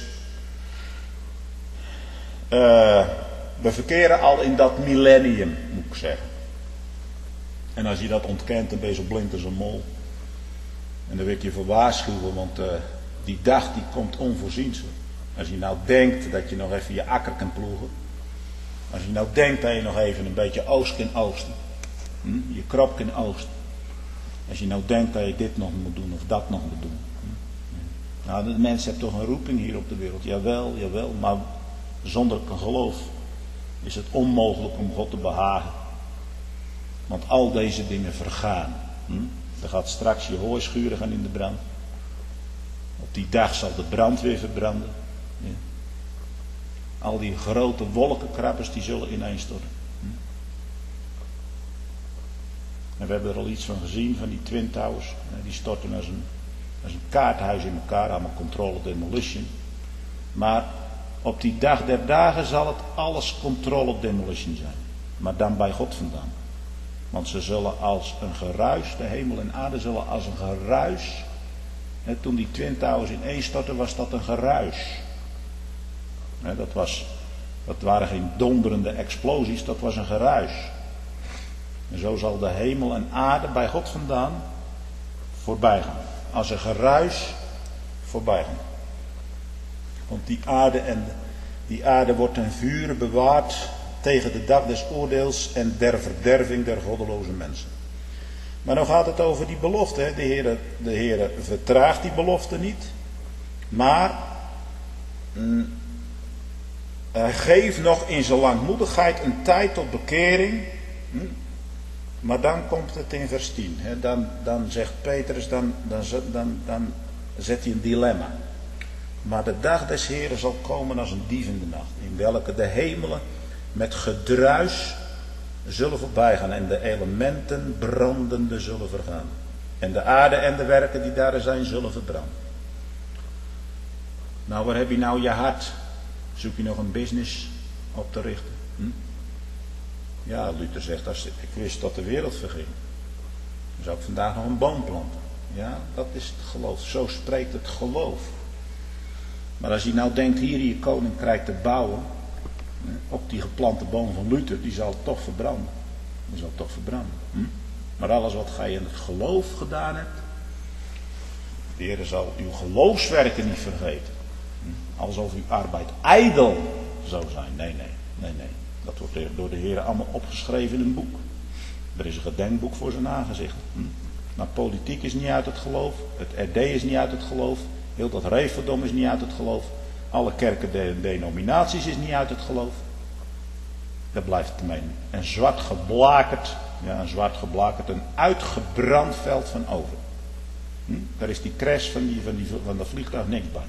uh, we verkeren al in dat millennium, moet ik zeggen. En als je dat ontkent, dan ben je zo blind als een mol. En dan wil ik je voor waarschuwen, want uh, die dag die komt onvoorziens. Als je nou denkt dat je nog even je akker kan ploegen. Als je nou denkt dat je nog even een beetje oost kan oosten. Hm? Je krop kan oosten. Als je nou denkt dat je dit nog moet doen of dat nog moet doen. Hm? Nou, de mens heeft toch een roeping hier op de wereld. Jawel, jawel, maar zonder een geloof is het onmogelijk om God te behagen. Want al deze dingen vergaan. Hm? Er gaat straks je hooischuren gaan in de brand. Op die dag zal de brand weer verbranden. Ja. Al die grote wolkenkrabbers die zullen ineenstorten. Hm? En we hebben er al iets van gezien, van die Twin Towers. Die storten als een, als een kaarthuis in elkaar, allemaal controle demolition. Maar op die dag der dagen zal het alles controle demolition zijn. Maar dan bij God vandaan. Want ze zullen als een geruis, de hemel en aarde zullen als een geruis. He, toen die Twin Towers ineenstortten was dat een geruis. He, dat, was, dat waren geen donderende explosies, dat was een geruis. En zo zal de hemel en aarde bij God vandaan voorbij gaan. Als een geruis voorbij gaan. Want die aarde, en, die aarde wordt ten vuur bewaard tegen de dag des oordeels en der verderving der goddeloze mensen. Maar dan gaat het over die belofte. Hè? De Heere, de Heere vertraagt die belofte niet. Maar mm, hij geeft nog in zijn langmoedigheid een tijd tot bekering. Hm? Maar dan komt het in vers tien. Hè? Dan, dan zegt Petrus, dan, dan, dan, dan zet hij een dilemma. Maar de dag des Heeren zal komen als een dief in de nacht. In welke de hemelen met gedruis zullen voorbij gaan en de elementen brandende zullen vergaan. En de aarde en de werken die daar zijn zullen verbranden. Nou, waar heb je nou je hart? Zoek je nog een business op te richten? Hm? Ja, Luther zegt, als ik wist dat de wereld verging, dan zou ik vandaag nog een boom planten. Ja, dat is het geloof. Zo spreekt het geloof. Maar als je nou denkt hier je koninkrijk te bouwen, op die geplante boom van Luther, die zal toch verbranden. Die zal toch verbranden. Hm? Maar alles wat gij in het geloof gedaan hebt, de Heer zal uw geloofswerken niet vergeten. Hm? Alsof uw arbeid ijdel zou zijn. Nee, nee, nee, nee. Dat wordt door de Heer allemaal opgeschreven in een boek. Er is een gedenkboek voor zijn aangezicht. Hm? Maar politiek is niet uit het geloof. Het R D is niet uit het geloof. Heel dat reefverdom is niet uit het geloof. Alle kerken en denominaties is niet uit het geloof. Daar blijft het mee. Een zwart geblakerd, ja, een zwart geblakerd, een uitgebrand veld van over. Hm? Daar is die crash van, die, van, die, van dat vliegtuig niks bij.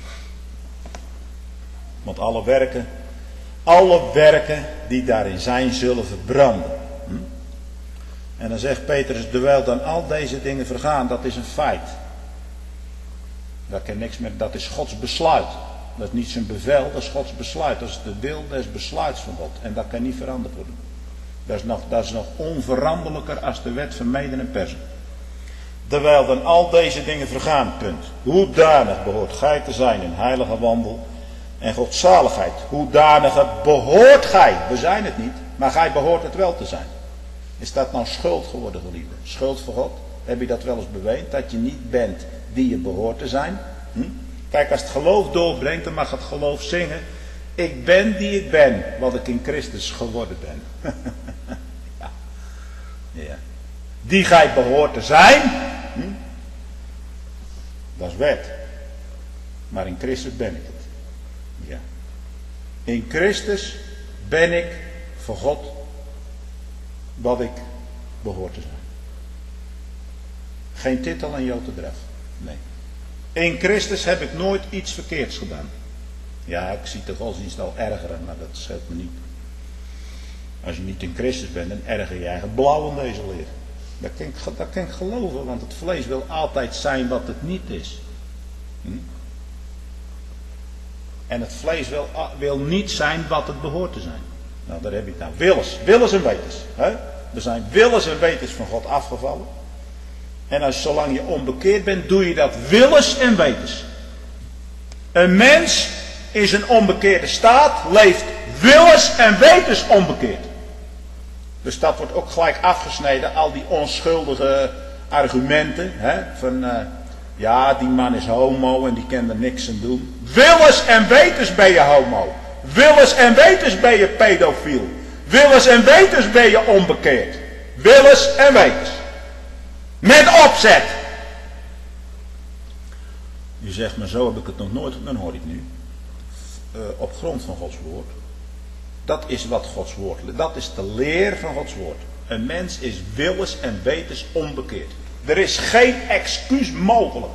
Want alle werken, alle werken die daarin zijn, zullen verbranden. Hm? En dan zegt Petrus, terwijl dan al deze dingen vergaan, dat is een feit. Daar kan niks meer, dat is Gods besluit. Dat is niet zijn bevel, dat is Gods besluit. Dat is de wil des besluits van God. En dat kan niet veranderd worden. Dat is nog, dat is nog onveranderlijker als de wet van meden en persen. Terwijl dan al deze dingen vergaan, punt. Hoedanig behoort gij te zijn in heilige wandel en godzaligheid. Hoedanige behoort gij. We zijn het niet, maar gij behoort het wel te zijn. Is dat nou schuld geworden, geliefde? Schuld voor God? Heb je dat wel eens beweend? Dat je niet bent die je behoort te zijn? Hm? Kijk, als het geloof doorbrengt, dan mag het geloof zingen. Ik ben die ik ben, wat ik in Christus geworden ben. Ja. Ja. Die gij behoort te zijn. Hm? Dat is wet. Maar in Christus ben ik het. Ja. In Christus ben ik voor God wat ik behoort te zijn. Geen titel en jotendraf. Nee. In Christus heb ik nooit iets verkeerds gedaan. Ja, ik zie de godsdienst al ergeren, maar dat scheelt me niet. Als je niet in Christus bent, dan erger je eigen blauw in deze leer. Dat kan, ik, dat kan ik geloven, want het vlees wil altijd zijn wat het niet is. Hm? En het vlees wil, wil niet zijn wat het behoort te zijn. Nou, daar heb je het nou. Willens, willens en wetens. Hè? Er zijn willens en wetens van God afgevallen. En als zolang je onbekeerd bent, doe je dat willens en wetens. Een mens in zijn onbekeerde staat leeft willens en wetens onbekeerd. Dus dat wordt ook gelijk afgesneden, al die onschuldige argumenten. Hè, van uh, ja, die man is homo en die kan er niks aan doen. Willens en wetens ben je homo. Willens en wetens ben je pedofiel. Willens en wetens ben je onbekeerd. Willens en wetens. Met opzet. Je zegt, maar zo heb ik het nog nooit, dan hoor ik nu. Uh, op grond van Gods woord. Dat is wat Gods woord, dat is de leer van Gods woord. Een mens is willens en wetens onbekeerd. Er is geen excuus mogelijk.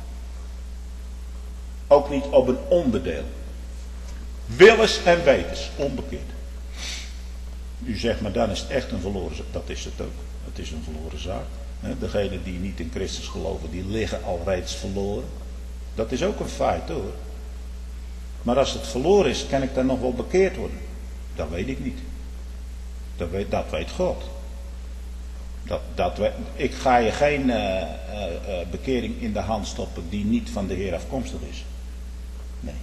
Ook niet op een onderdeel. Willens en wetens onbekeerd. U zegt, maar dan is het echt een verloren zaak. Dat is het ook. Het is een verloren zaak. Degenen die niet in Christus geloven, die liggen al reeds verloren. Dat is ook een feit hoor. Maar als het verloren is, kan ik dan nog wel bekeerd worden? Dat weet ik niet. Dat weet, dat weet God. Dat, dat weet, ik ga je geen uh, uh, uh, bekering in de hand stoppen die niet van de Heer afkomstig is. Nee.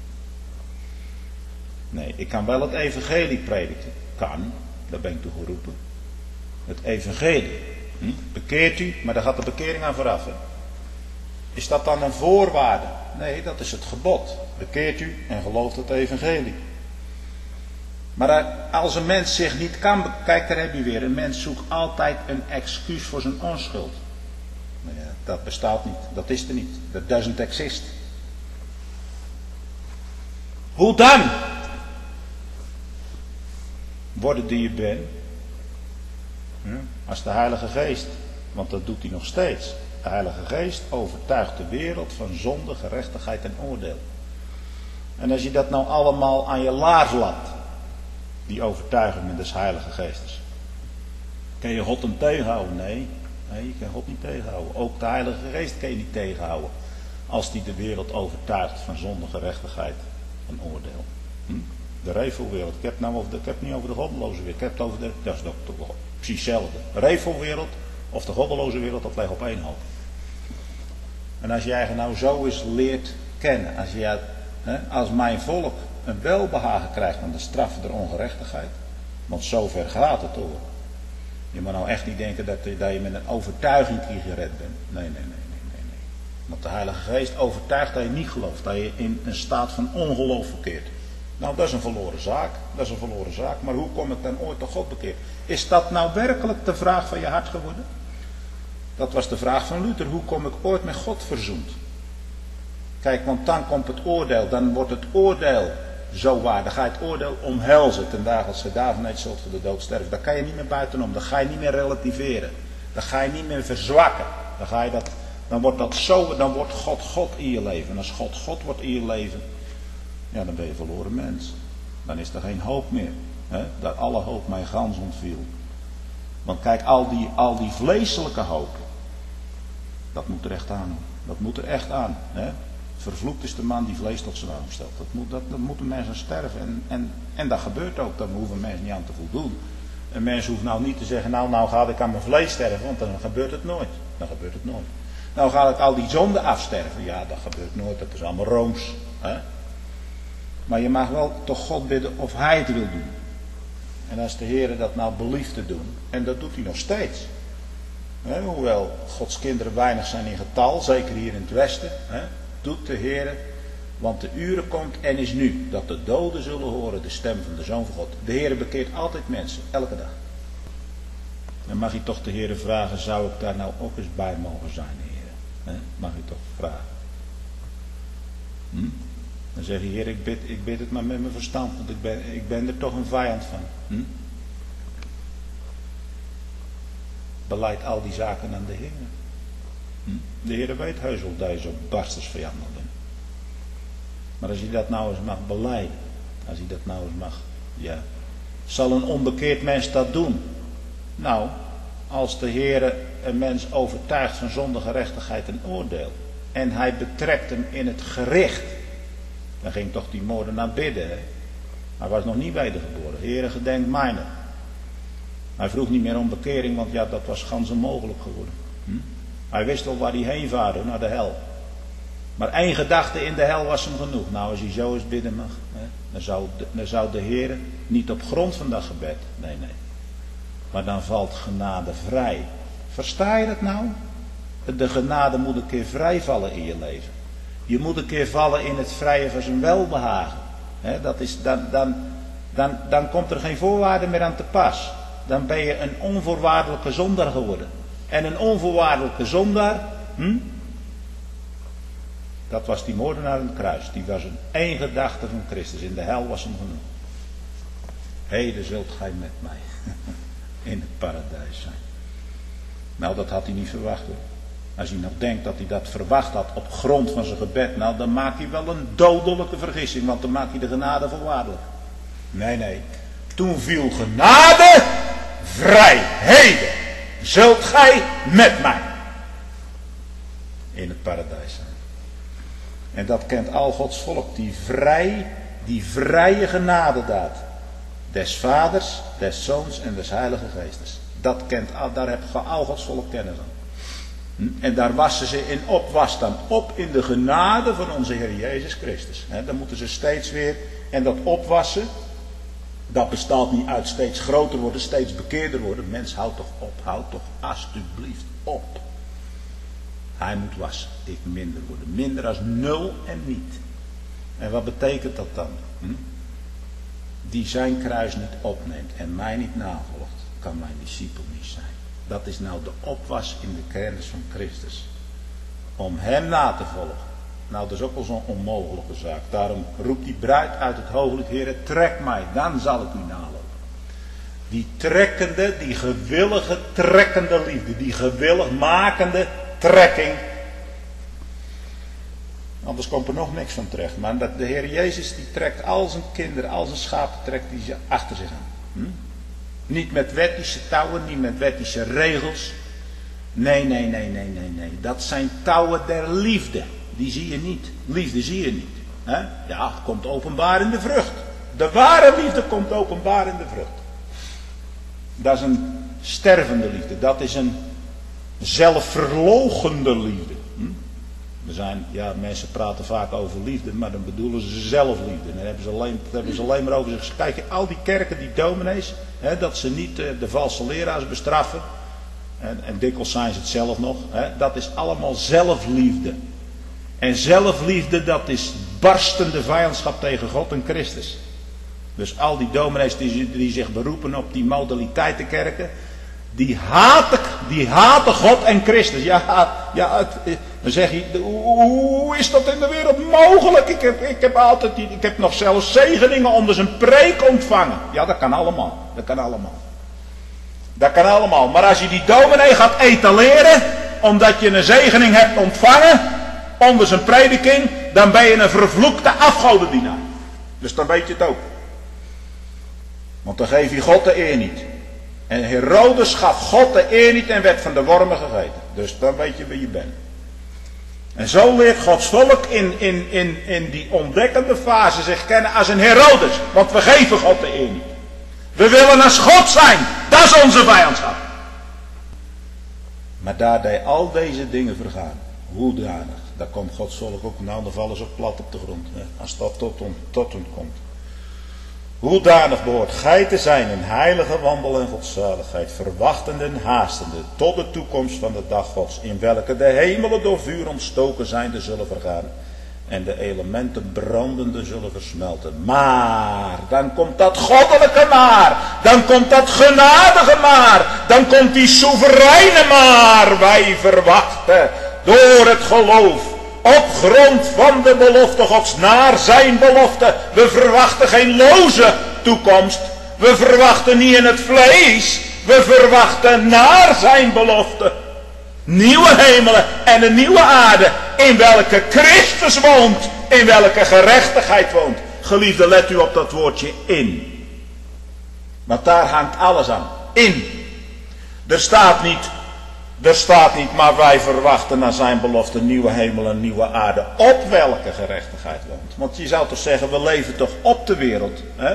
Nee, ik kan wel het evangelie prediken. Kan, daar ben ik toe geroepen. Het evangelie. Hm? Bekeert u, maar daar gaat de bekering aan vooraf. Hè? Is dat dan een voorwaarde? Nee, dat is het gebod. Bekeert u en gelooft het evangelie. Maar als een mens zich niet kan bekijken, kijk, daar heb je weer. Een mens zoekt altijd een excuus voor zijn onschuld. Maar ja, dat bestaat niet. Dat is er niet. Dat doesn't exist. Hoe dan? Worden die je bent. Ja, als de Heilige Geest. Want dat doet hij nog steeds. De Heilige Geest overtuigt de wereld van zonde, gerechtigheid en oordeel. En als je dat nou allemaal aan je laars laat. Die overtuigingen des Heilige Geestes. Kan je God hem tegenhouden? Nee. Nee, je kan God niet tegenhouden. Ook de Heilige Geest kan je niet tegenhouden. Als die de wereld overtuigt van zonde, gerechtigheid en oordeel. Hm? De revelwereld. Ik heb, nou over de, ik heb het niet over de goddeloze wereld. Ik heb het over de... Dat is toch precies hetzelfde. De revelwereld of de goddeloze wereld, dat ligt op één hoop. En als jij nou zo eens leert kennen, als, je, hè, als mijn volk een welbehagen krijgt van de straf der ongerechtigheid, want zover gaat het hoor. Je moet nou echt niet denken dat, dat je met een overtuiging hier gered bent. Nee, nee, nee, nee, nee, nee. Want de Heilige Geest overtuigt dat je niet gelooft, dat je in een staat van ongeloof verkeert. Nou, dat is een verloren zaak, dat is een verloren zaak, maar hoe kom ik dan ooit tot God bekeerd? Is dat nou werkelijk de vraag van je hart geworden? Dat was de vraag van Luther, hoe kom ik ooit met God verzoend? Kijk, want dan komt het oordeel, dan wordt het oordeel zo waar. Dan ga je het oordeel omhelzen ten dagen als gij daarvan niet zult voor de dood sterven. Daar kan je niet meer buitenom, dan ga je niet meer relativeren. Dan ga je niet meer verzwakken. Dan, ga je dat, dan wordt dat zo, dan wordt God God in je leven. En als God God wordt in je leven, ja, dan ben je een verloren mens. Dan is er geen hoop meer. Hè? Dat alle hoop mij gans ontviel. Want kijk, al die, al die vleeselijke hoop, dat moet er echt aan. Dat moet er echt aan. Hè? Vervloekt is de man die vlees tot zijn arm stelt. Dat, moet, dat, dat moeten mensen sterven. En, en, en dat gebeurt ook. Daar hoeven mensen niet aan te voldoen. Een mens hoeft nou niet te zeggen, nou, nou ga ik aan mijn vlees sterven. Want dan gebeurt het nooit. Dan gebeurt het nooit. Nou ga ik al die zonden afsterven. Ja, dat gebeurt nooit. Dat is allemaal rooms. Hè? Maar je mag wel toch God bidden of hij het wil doen. En als de Heer dat nou belieft te doen. En dat doet hij nog steeds. Hè? Hoewel Gods kinderen weinig zijn in getal. Zeker hier in het westen. Hè? Doet de Heer, want de uren komt en is nu, dat de doden zullen horen de stem van de Zoon van God. De Heer bekeert altijd mensen, elke dag. Dan mag je toch de Heer vragen, zou ik daar nou ook eens bij mogen zijn, Heer? Mag je toch vragen. Hm? Dan zeg je, Heer, ik bid, ik bid het maar met mijn verstand, want ik ben, ik ben er toch een vijand van. Hm? Beleid al die zaken aan de Heer. De Heer weet heus wel dat je zo barstens vijandig bent. Maar als je dat nou eens mag belijden. Als je dat nou eens mag. Ja. Zal een onbekeerd mens dat doen? Nou. Als de Heer een mens overtuigt van zonde, gerechtigheid en oordeel. En hij betrekt hem in het gericht. Dan ging toch die moordenaar bidden. Hè? Hij was nog niet wedergeboren. Heere, gedenk mij nog. Hij vroeg niet meer om bekering. Want ja, dat was gans onmogelijk geworden. Hm? Hij wist wel waar hij heen vaarde, naar de hel. Maar één gedachte in de hel was hem genoeg. Nou, als hij zo eens bidden mag, hè, dan, zou de, dan zou de Heer niet op grond van dat gebed. Nee, nee. Maar dan valt genade vrij. Versta je dat nou? De genade moet een keer vrij vallen in je leven. Je moet een keer vallen in het vrije van zijn welbehagen. Hè, dat is, dan, dan, dan, dan komt er geen voorwaarde meer aan te pas. Dan ben je een onvoorwaardelijke zondaar geworden. En een onvoorwaardelijke zondaar, hm? Dat was die moordenaar aan het kruis. Die was een één gedachte van Christus. In de hel was hem genoeg. Heden zult gij met mij in het paradijs zijn. Nou, dat had hij niet verwacht hoor. Als hij nog denkt dat hij dat verwacht had op grond van zijn gebed, nou dan maakt hij wel een dodelijke vergissing, want dan maakt hij de genade voorwaardelijk. Nee, nee. Toen viel genade vrij. Heden zult gij met mij in het paradijs zijn. En dat kent al Gods volk, die vrij, die vrije genadedaad. Des vaders, des zoons en des heilige geestes. Dat kent, daar heb al Gods volk kennis van. En daar wassen ze in op, was dan op in de genade van onze Heer Jezus Christus. He, dan moeten ze steeds weer, en dat opwassen, dat bestaat niet uit steeds groter worden, steeds bekeerder worden. Mens, houd toch op, houd toch alsjeblieft op. Hij moet wassen, ik minder worden. Minder als nul en niet. En wat betekent dat dan? Hm? Die zijn kruis niet opneemt en mij niet navolgt, kan mijn discipel niet zijn. Dat is nou de opwas in de kennis van Christus. Om hem na te volgen. Nou, dat is ook wel zo'n onmogelijke zaak. Daarom roept die bruid uit het hooglied: Heere, trek mij, dan zal ik u nalopen. Die trekkende, die gewillige trekkende liefde. Die gewillig makende trekking. Anders komt er nog niks van terecht. Maar dat de Heer Jezus die trekt al zijn kinderen, al zijn schapen trekt die ze achter zich aan. Hm? Niet met wettische touwen, niet met wettische regels. Nee, nee, nee, nee, nee, nee. Dat zijn touwen der liefde. Die zie je niet. Liefde zie je niet. He? Ja, komt openbaar in de vrucht. De ware liefde komt openbaar in de vrucht. Dat is een stervende liefde. Dat is een zelfverloochende liefde. Hm? We zijn, ja, mensen praten vaak over liefde, maar dan bedoelen ze zelfliefde. Dan hebben ze alleen, dan hebben ze alleen maar over zich. Kijk, al die kerken, die dominees, hè, dat ze niet de, de valse leraars bestraffen. En, en dikwijls zijn ze het zelf nog. Hè, dat is allemaal zelfliefde. En zelfliefde, dat is barstende vijandschap tegen God en Christus. Dus al die dominees die, die zich beroepen op die modaliteitenkerken, die haten, die haten God en Christus. Ja, ja het, dan zeg je, hoe is dat in de wereld mogelijk? Ik heb, ik heb altijd, die, ik heb nog zelfs zegeningen onder zijn preek ontvangen. Ja, dat kan allemaal. Dat kan allemaal. Dat kan allemaal. Maar als je die dominee gaat etaleren, omdat je een zegening hebt ontvangen onder zijn prediking, dan ben je een vervloekte afgodendienaar. Dus dan weet je het ook. Want dan geef je God de eer niet. En Herodes gaf God de eer niet en werd van de wormen gegeten. Dus dan weet je wie je bent. En zo leert Gods volk in, in, in, in die ontdekkende fase zich kennen als een Herodes. Want we geven God de eer niet. We willen als God zijn. Dat is onze vijandschap. Maar daar deed al deze dingen vergaan. Hoedanig. Daar komt Gods volk ook. Nou, dan vallen ze plat op de grond. Hè, als dat tot hun, tot hun komt. Hoedanig behoort gij te zijn in heilige wandel en godzaligheid, verwachtende en haastende tot de toekomst van de dag Gods, in welke de hemelen door vuur ontstoken zijnde zullen vergaan en de elementen brandende zullen versmelten. Maar, dan komt dat goddelijke maar, dan komt dat genadige maar, dan komt die soevereine maar. Wij verwachten door het geloof, op grond van de belofte Gods, naar zijn belofte. We verwachten geen loze toekomst. We verwachten niet in het vlees. We verwachten naar zijn belofte. Nieuwe hemelen en een nieuwe aarde. In welke Christus woont. In welke gerechtigheid woont. Geliefde, let u op dat woordje in. Want daar hangt alles aan. In. Er staat niet... Er staat niet, maar wij verwachten naar zijn belofte nieuwe hemel en nieuwe aarde. Op welke gerechtigheid woont. Want je zou toch zeggen, we leven toch op de wereld. Hè?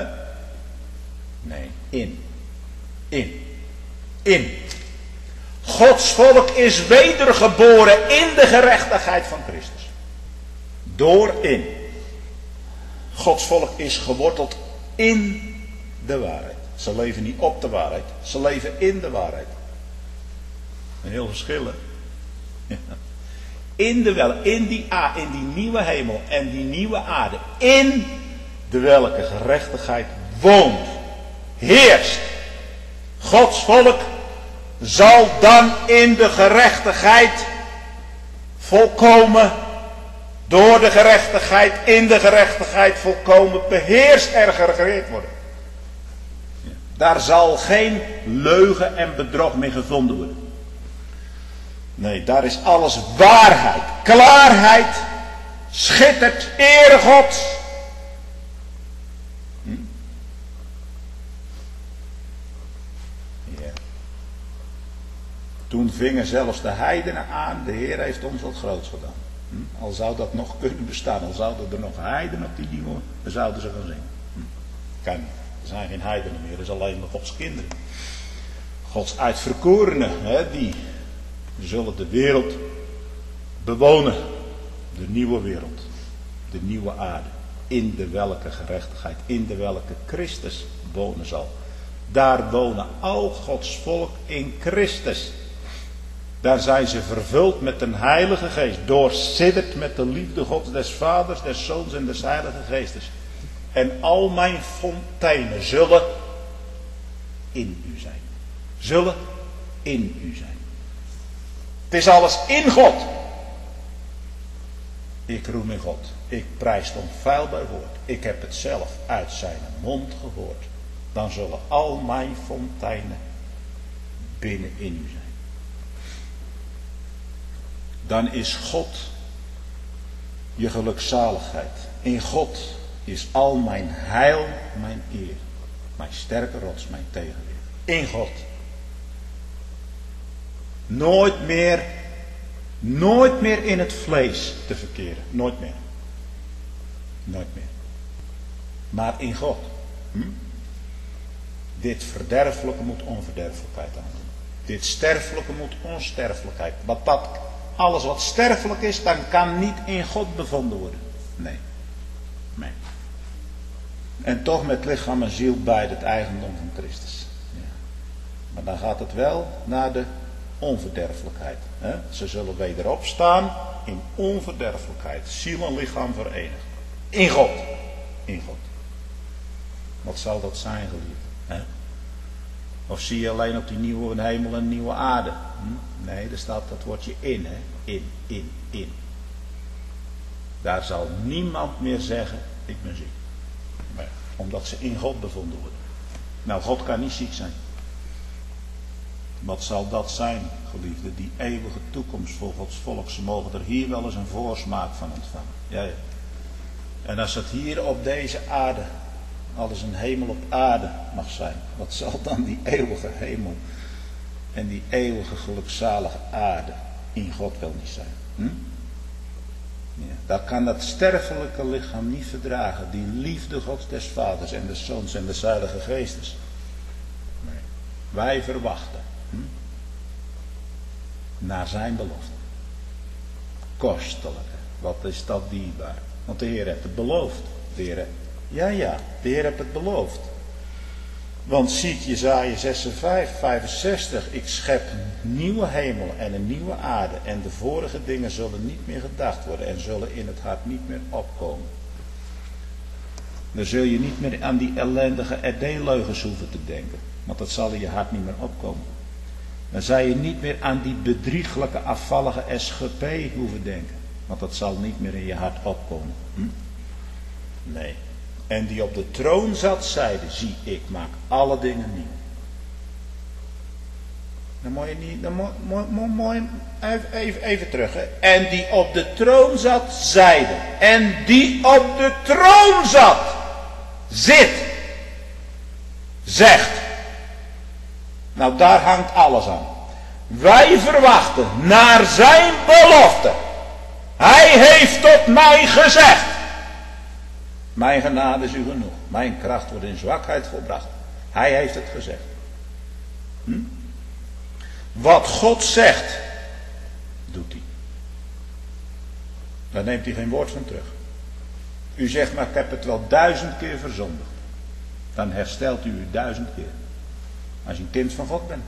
Nee, in. In. In. Gods volk is wedergeboren in de gerechtigheid van Christus. Door in. Gods volk is geworteld in de waarheid. Ze leven niet op de waarheid. Ze leven in de waarheid. Een heel verschil, hè? Ja. In de wel, in die a, in die nieuwe hemel en die nieuwe aarde, in de welke gerechtigheid woont, heerst. Gods volk zal dan in de gerechtigheid volkomen, door de gerechtigheid, in de gerechtigheid volkomen beheerst en geregeerd worden. Ja. Daar zal geen leugen en bedrog meer gevonden worden. Nee, daar is alles waarheid, klaarheid, schittert, ere God. Hm? Ja. Toen vingen zelfs de heidenen aan, de Heer heeft ons wat groots gedaan. Hm? Al zou dat nog kunnen bestaan, al zouden er nog heidenen op die nieuwe, dan zouden ze gaan zingen. Hm? Kan niet, er zijn geen heidenen meer, er is alleen maar Gods kinderen. Gods uitverkorenen, hè, die... We zullen de wereld bewonen. De nieuwe wereld. De nieuwe aarde. In de welke gerechtigheid. In de welke Christus wonen zal. Daar wonen al Gods volk in Christus. Daar zijn ze vervuld met een heilige geest. Doorsidderd met de liefde Gods des Vaders, des Zoons en des Heilige Geestes. En al mijn fonteinen zullen in u zijn. Zullen in u zijn. Het is alles in God. Ik roem in God. Ik prijs het onfeilbaar woord. Ik heb het zelf uit zijn mond gehoord. Dan zullen al mijn fonteinen binnen in u zijn. Dan is God je gelukzaligheid. In God is al mijn heil, mijn eer. Mijn sterke rots, mijn tegenweer. In God. Nooit meer, nooit meer in het vlees te verkeren. Nooit meer. Nooit meer. Maar in God. Hm? Dit verderfelijke moet onverderfelijkheid aandoen. Dit sterfelijke moet onsterfelijkheid. Wat dat alles wat sterfelijk is, dan kan niet in God bevonden worden. Nee. Nee. En toch met lichaam en ziel beide het eigendom van Christus. Ja. Maar dan gaat het wel naar de onverderfelijkheid. Hè? Ze zullen wederop staan in onverderfelijkheid. Ziel en lichaam verenigd. In God. In God. Wat zal dat zijn, geliefd? Hè? Of zie je alleen op die nieuwe hemel en nieuwe aarde? Hm? Nee, er staat dat woordje in. Hè? In, in, in. Daar zal niemand meer zeggen, ik ben ziek. Nee, omdat ze in God bevonden worden. Nou, God kan niet ziek zijn. Wat zal dat zijn, geliefde? Die eeuwige toekomst voor Gods volk. Ze mogen er hier wel eens een voorsmaak van ontvangen. Ja, ja. En als het hier op deze aarde alles een hemel op aarde mag zijn, wat zal dan die eeuwige hemel en die eeuwige gelukzalige aarde in God wel niet zijn? Hm? Ja, dat kan dat sterfelijke lichaam niet verdragen. Die liefde Gods des Vaders en des Zoons en des Heilige Geestes. Nee. Wij verwachten hm? naar zijn belofte. Kostelijke. Wat is dat dierbaar? Want de Heer heeft het beloofd. De Heer, ja, ja, de Heer heeft het beloofd. Want ziet Jesaja vijfenzestig, ik schep een nieuwe hemel en een nieuwe aarde en de vorige dingen zullen niet meer gedacht worden en zullen in het hart niet meer opkomen. Dan zul je niet meer aan die ellendige R D-leugens hoeven te denken, want dat zal in je hart niet meer opkomen. Dan zal je niet meer aan die bedrieglijke afvallige S G P hoeven denken, want dat zal niet meer in je hart opkomen. Hm? Nee. En die op de troon zat, zeide, zie, ik maak alle dingen nieuw. Dan moet je niet, dan moet, moet, moet, moet even, even, even terug. Hè. En die op de troon zat, zeide. En die op de troon zat, zit, zegt. Nou, daar hangt alles aan. Wij verwachten naar zijn belofte. Hij heeft tot mij gezegd. Mijn genade is u genoeg. Mijn kracht wordt in zwakheid volbracht. Hij heeft het gezegd. Hm? Wat God zegt, doet hij. Daar neemt hij geen woord van terug. U zegt maar, ik heb het wel duizend keer verzondigd. Dan herstelt u u duizend keer. Als je een kind van God bent.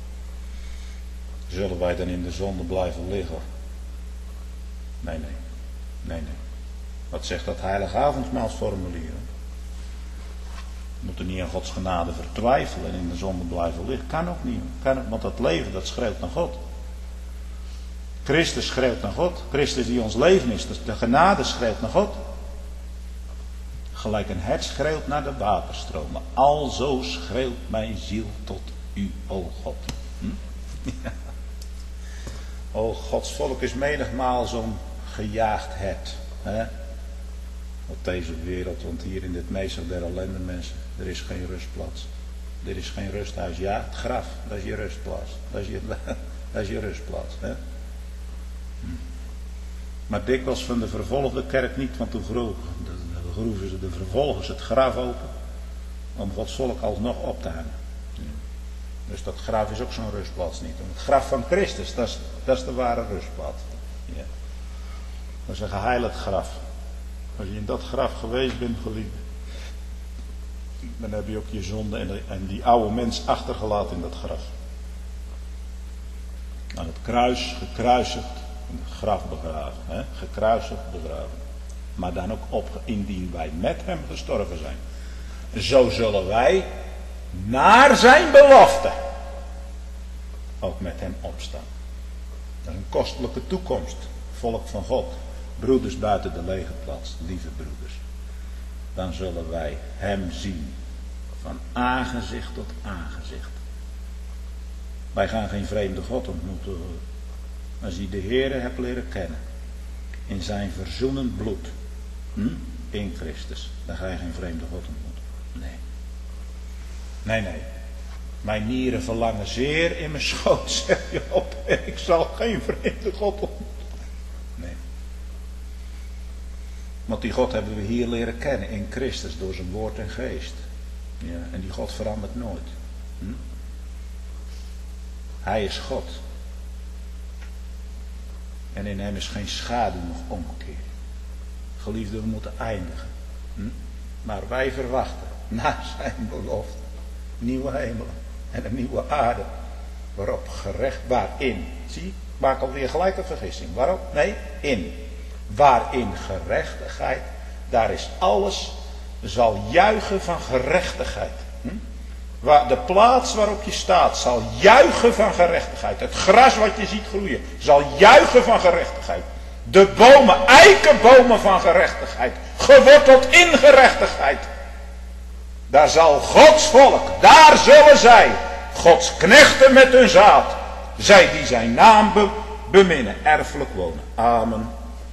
Zullen wij dan in de zonde blijven liggen? Nee, nee. Nee, nee. Wat zegt dat heilige avondmaalsformulier? We moeten niet aan Gods genade vertwijfelen en in de zonde blijven liggen. Kan ook niet. Kan ook, want dat leven dat schreeuwt naar God. Christus schreeuwt naar God. Christus die ons leven is. Dus de genade schreeuwt naar God. Gelijk een hert schreeuwt naar de waterstromen. Alzo schreeuwt mijn ziel tot u, o God. Hm? Ja. O, Gods volk is menigmaal zo'n gejaagd hert. Hè? Op deze wereld, want hier in dit meestal der ellende mensen, er is geen rustplaats. Er is geen rusthuis. Ja, het graf, dat is je rustplaats. Dat is je, dat is je rustplaats. Hè? Hm. Maar dikwijls van de vervolgde kerk niet, want toen groeven ze de vervolgers het graf open, om Gods volk alsnog op te hangen. Hm. Dus dat graf is ook zo'n rustplaats niet. Het graf van Christus, dat is, dat is de ware rustplaats. Ja. Dat is een geheiligd graf. Als je in dat graf geweest bent, geliefde, dan heb je ook je zonde en, de, en die oude mens achtergelaten in dat graf. Aan het kruis, gekruisigd, in het graf begraven. Hè? Gekruisigd, begraven. Maar dan ook op, indien wij met hem gestorven zijn. Zo zullen wij naar zijn belofte ook met hem opstaan. Dat is een kostelijke toekomst, volk van God. Broeders buiten de legerplaats, lieve broeders. Dan zullen wij hem zien. Van aangezicht tot aangezicht. Wij gaan geen vreemde God ontmoeten. Als je de Heere hebt leren kennen. In zijn verzoenend bloed. Hm? In Christus. Dan ga je geen vreemde God ontmoeten. Nee. Nee, nee. Mijn nieren verlangen zeer in mijn schoot, zeg je op. En ik zal geen vreemde God ontmoeten. Nee. Want die God hebben we hier leren kennen in Christus door zijn woord en geest. Ja, en die God verandert nooit. Hm? Hij is God. En in hem is geen schaduw nog omgekeerd. Geliefden, we moeten eindigen. Hm? Maar wij verwachten na zijn belofte nieuwe hemelen en een nieuwe aarde. Waarop gerecht, waarin, zie, ik maak alweer gelijk een vergissing. Waarop? Nee, in. Waarin gerechtigheid, daar is alles, zal juichen van gerechtigheid. Hm? Waar de plaats waarop je staat zal juichen van gerechtigheid. Het gras wat je ziet groeien zal juichen van gerechtigheid. De bomen, eikenbomen van gerechtigheid, geworteld in gerechtigheid. Daar zal Gods volk, daar zullen zij, Gods knechten met hun zaad, zij die zijn naam be, beminnen, erfelijk wonen. Amen.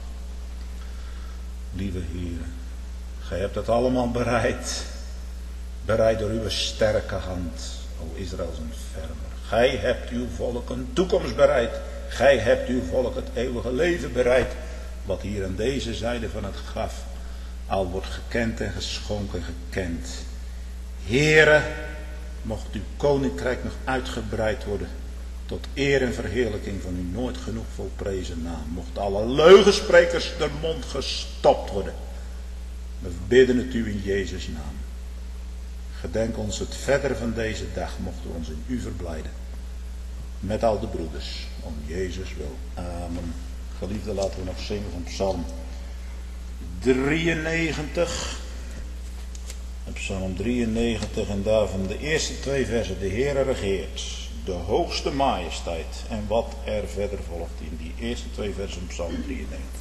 Lieve Heer, gij hebt het allemaal bereid. Bereid door uw sterke hand, o Israël zijn vermer. Gij hebt uw volk een toekomst bereid. Gij hebt uw volk het eeuwige leven bereid. Wat hier aan deze zijde van het graf al wordt gekend en geschonken gekend. Heere, mocht uw koninkrijk nog uitgebreid worden tot eer en verheerlijking van uw nooit genoeg volprezen naam. Mocht alle leugensprekers de mond gestopt worden. We bidden het u in Jezus' naam. Gedenk ons het verder van deze dag, mochten we ons in u verblijden. Met al de broeders, om Jezus wil. Amen. Geliefde, laten we nog zingen van Psalm drieënnegentig. Psalm drieënnegentig en daarvan de eerste twee versen. De Heere regeert, de hoogste majesteit. En wat er verder volgt in die eerste twee versen van Psalm drieënnegentig.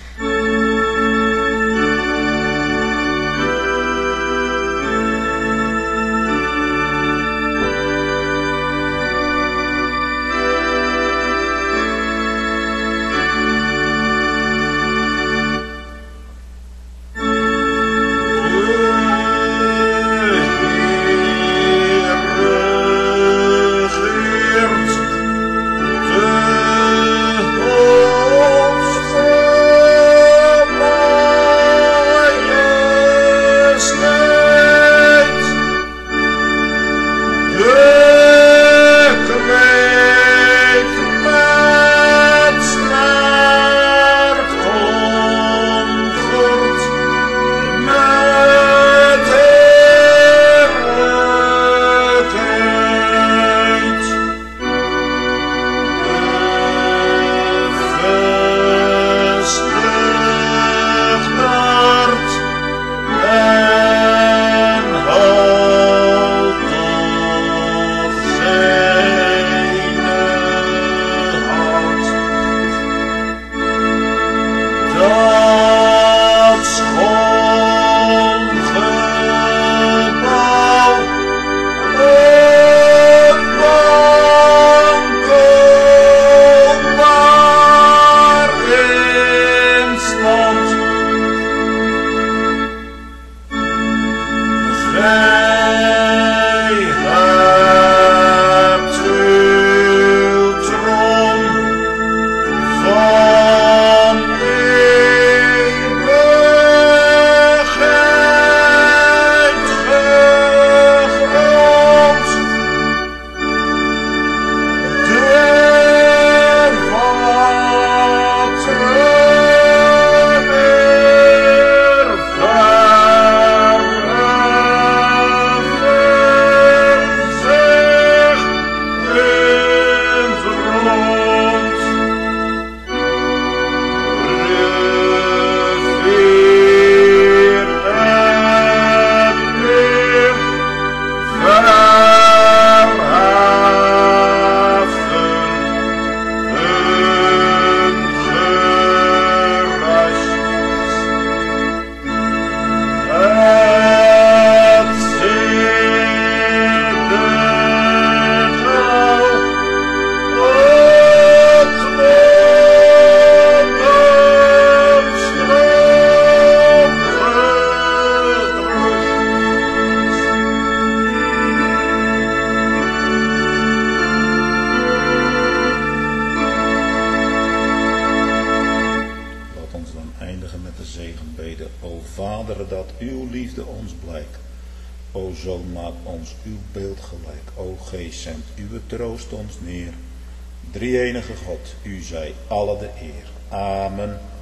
Vader, dat uw liefde ons blijkt. O Zoon, maak ons uw beeld gelijk. O Geest, zend uw troost ons neer. Drie-enige God, u zij alle de eer. Amen.